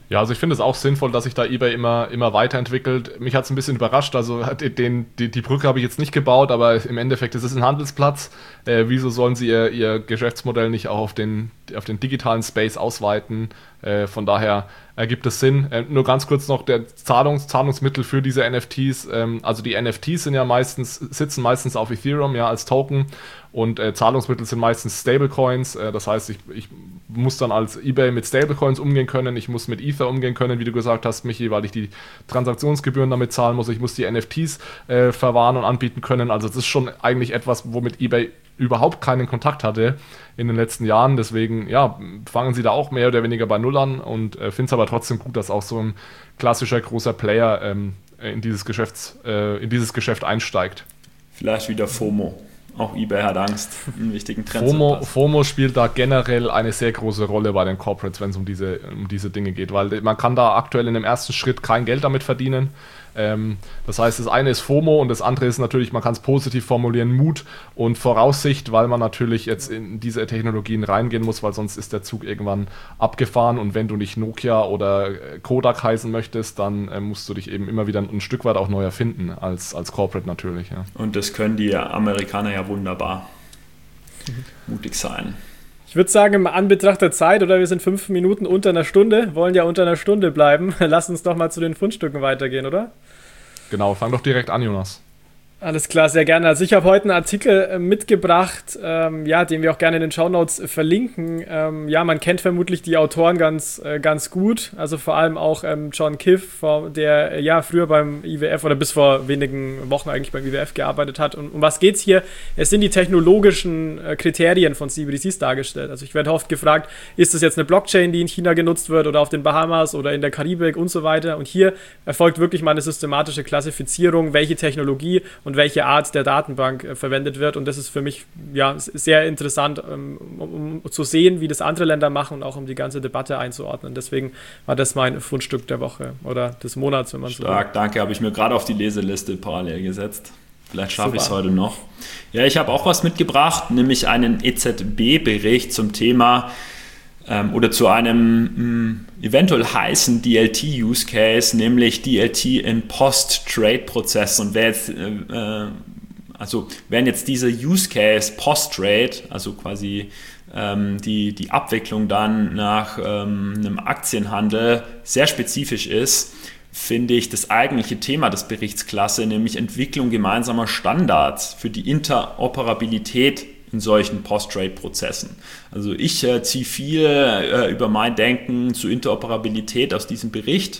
A: Ja, also ich finde es auch sinnvoll, dass sich da eBay immer, immer weiterentwickelt. Mich hat es ein bisschen überrascht, also den, die, die Brücke habe ich jetzt nicht gebaut, aber im Endeffekt ist es ein Handelsplatz. Äh, wieso sollen sie ihr, ihr Geschäftsmodell nicht auch auf den, auf den digitalen Space ausweiten? Äh, von daher ergibt es Sinn. Äh, nur ganz kurz noch, der Zahlungs, Zahlungsmittel für diese N F Ts, ähm, also die N F Ts sind ja meistens, sitzen meistens auf Ethereum, ja, als Token. Und äh, Zahlungsmittel sind meistens Stablecoins. Äh, das heißt, ich, ich muss dann als eBay mit Stablecoins umgehen können. Ich muss mit Ether umgehen können, wie du gesagt hast, Michi, weil ich die Transaktionsgebühren damit zahlen muss. Ich muss die N F Ts äh, verwahren und anbieten können. Also das ist schon eigentlich etwas, womit eBay überhaupt keinen Kontakt hatte in den letzten Jahren. Deswegen, ja, fangen sie da auch mehr oder weniger bei Null an und äh, finde es aber trotzdem gut, dass auch so ein klassischer großer Player ähm, in dieses Geschäfts, äh, in dieses Geschäft einsteigt.
C: Vielleicht wieder FOMO. Auch eBay hat Angst, einen wichtigen Trend
A: FOMO, FOMO spielt da generell eine sehr große Rolle bei den Corporates, wenn es um diese, um diese Dinge geht, weil man kann da aktuell in dem ersten Schritt kein Geld damit verdienen. Ähm, das heißt, das eine ist FOMO und das andere ist natürlich, man kann es positiv formulieren, Mut und Voraussicht, weil man natürlich jetzt in diese Technologien reingehen muss, weil sonst ist der Zug irgendwann abgefahren und wenn du nicht Nokia oder Kodak heißen möchtest, dann äh, musst du dich eben immer wieder ein Stück weit auch neu erfinden, als, als Corporate natürlich. Ja.
C: Und das können die Amerikaner ja wunderbar mhm. mutig sein.
B: Ich würde sagen, im Anbetracht der Zeit, oder wir sind fünf Minuten unter einer Stunde, wollen ja unter einer Stunde bleiben. Lass uns doch mal zu den Fundstücken weitergehen, oder?
A: Genau, fang doch direkt an, Jonas.
B: Alles klar, sehr gerne. Also ich habe heute einen Artikel mitgebracht, ähm, ja, den wir auch gerne in den Shownotes verlinken. Ähm, ja, man kennt vermutlich die Autoren ganz, äh, ganz gut, also vor allem auch ähm, John Kiff, der ja früher beim I W F oder bis vor wenigen Wochen eigentlich beim I W F gearbeitet hat. Und um was geht's hier? Es sind die technologischen äh, Kriterien von C B D Cs dargestellt. Also ich werde oft gefragt, ist das jetzt eine Blockchain, die in China genutzt wird oder auf den Bahamas oder in der Karibik und so weiter. Und hier erfolgt wirklich mal eine systematische Klassifizierung, welche Technologie und welche Art der Datenbank äh, verwendet wird. Und das ist für mich ja, sehr interessant, ähm, um, um zu sehen, wie das andere Länder machen und auch um die ganze Debatte einzuordnen. Deswegen war das mein Fundstück der Woche oder des Monats, wenn man so will.
C: Stark, danke. Habe ich mir gerade auf die Leseliste parallel gesetzt. Vielleicht schaffe ich es heute noch. Ja, ich habe auch was mitgebracht, nämlich einen E Z B-Bericht zum Thema ähm, oder zu einem mh, eventuell heißen D L T-Use-Case, nämlich D L T in Post-Trade-Prozess. Und wer jetzt, äh, also wenn jetzt dieser Use-Case Post-Trade, also quasi ähm, die, die Abwicklung dann nach ähm, einem Aktienhandel sehr spezifisch ist, finde ich das eigentliche Thema des Berichts klasse, nämlich Entwicklung gemeinsamer Standards für die Interoperabilität in solchen Post-Trade-Prozessen. Also ich äh, ziehe viel äh, über mein Denken zu Interoperabilität aus diesem Bericht.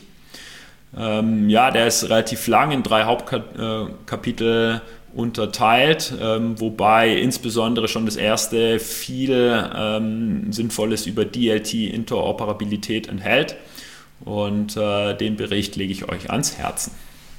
C: Ähm, ja, der ist relativ lang in drei Hauptkapitel äh, unterteilt, ähm, wobei insbesondere schon das erste viel ähm, Sinnvolles über D L T-Interoperabilität enthält. Und äh, den Bericht lege ich euch ans Herzen.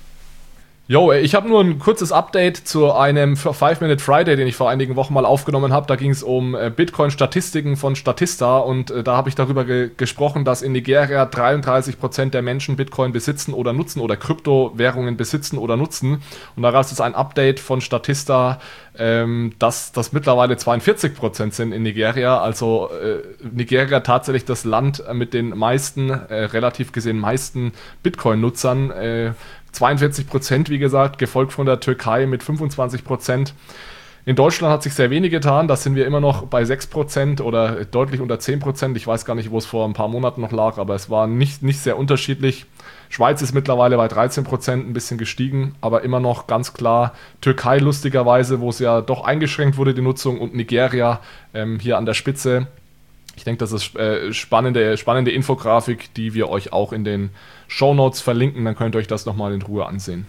A: Jo, ich habe nur ein kurzes Update zu einem Five Minute Friday, den ich vor einigen Wochen mal aufgenommen habe. Da ging es um äh, Bitcoin-Statistiken von Statista und äh, da habe ich darüber ge- gesprochen, dass in Nigeria dreiunddreißig Prozent der Menschen Bitcoin besitzen oder nutzen oder Kryptowährungen besitzen oder nutzen. Und daraus ist ein Update von Statista, ähm, dass das mittlerweile zweiundvierzig Prozent sind in Nigeria. Also äh, Nigeria tatsächlich das Land mit den meisten, äh, relativ gesehen meisten Bitcoin-Nutzern. Äh, zweiundvierzig Prozent, wie gesagt, gefolgt von der Türkei mit fünfundzwanzig Prozent. In Deutschland hat sich sehr wenig getan, da sind wir immer noch bei sechs Prozent oder deutlich unter zehn Prozent. Ich weiß gar nicht, wo es vor ein paar Monaten noch lag, aber es war nicht, nicht sehr unterschiedlich. Schweiz ist mittlerweile bei dreizehn Prozent, ein bisschen gestiegen, aber immer noch ganz klar Türkei lustigerweise, wo es ja doch eingeschränkt wurde, die Nutzung, und Nigeria ähm, hier an der Spitze. Ich denke, das ist äh, spannende, spannende Infografik, die wir euch auch in den Shownotes verlinken. Dann könnt ihr euch das nochmal in Ruhe ansehen.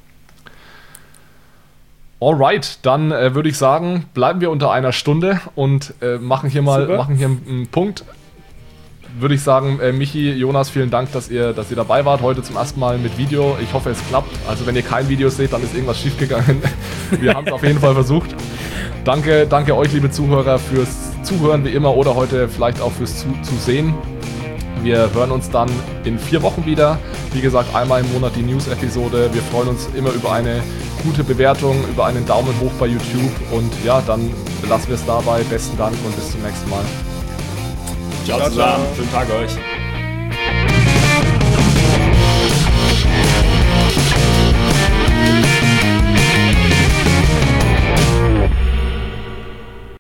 A: Alright, dann äh, würde ich sagen, bleiben wir unter einer Stunde und äh, machen hier mal machen hier einen, einen Punkt. Würde ich sagen, äh, Michi, Jonas, vielen Dank, dass ihr, dass ihr dabei wart. Heute zum ersten Mal mit Video. Ich hoffe, es klappt. Also wenn ihr kein Video seht, dann ist irgendwas schiefgegangen. Wir haben es auf jeden Fall versucht. Danke, danke euch, liebe Zuhörer, fürs Zuhören wie immer oder heute vielleicht auch fürs Zusehen. Wir hören uns dann in vier Wochen wieder. Wie gesagt, einmal im Monat die News-Episode. Wir freuen uns immer über eine gute Bewertung, über einen Daumen hoch bei YouTube. Und ja, dann belassen wir es dabei. Besten Dank und bis zum nächsten Mal.
C: Ciao, ciao zusammen. Schönen Tag euch.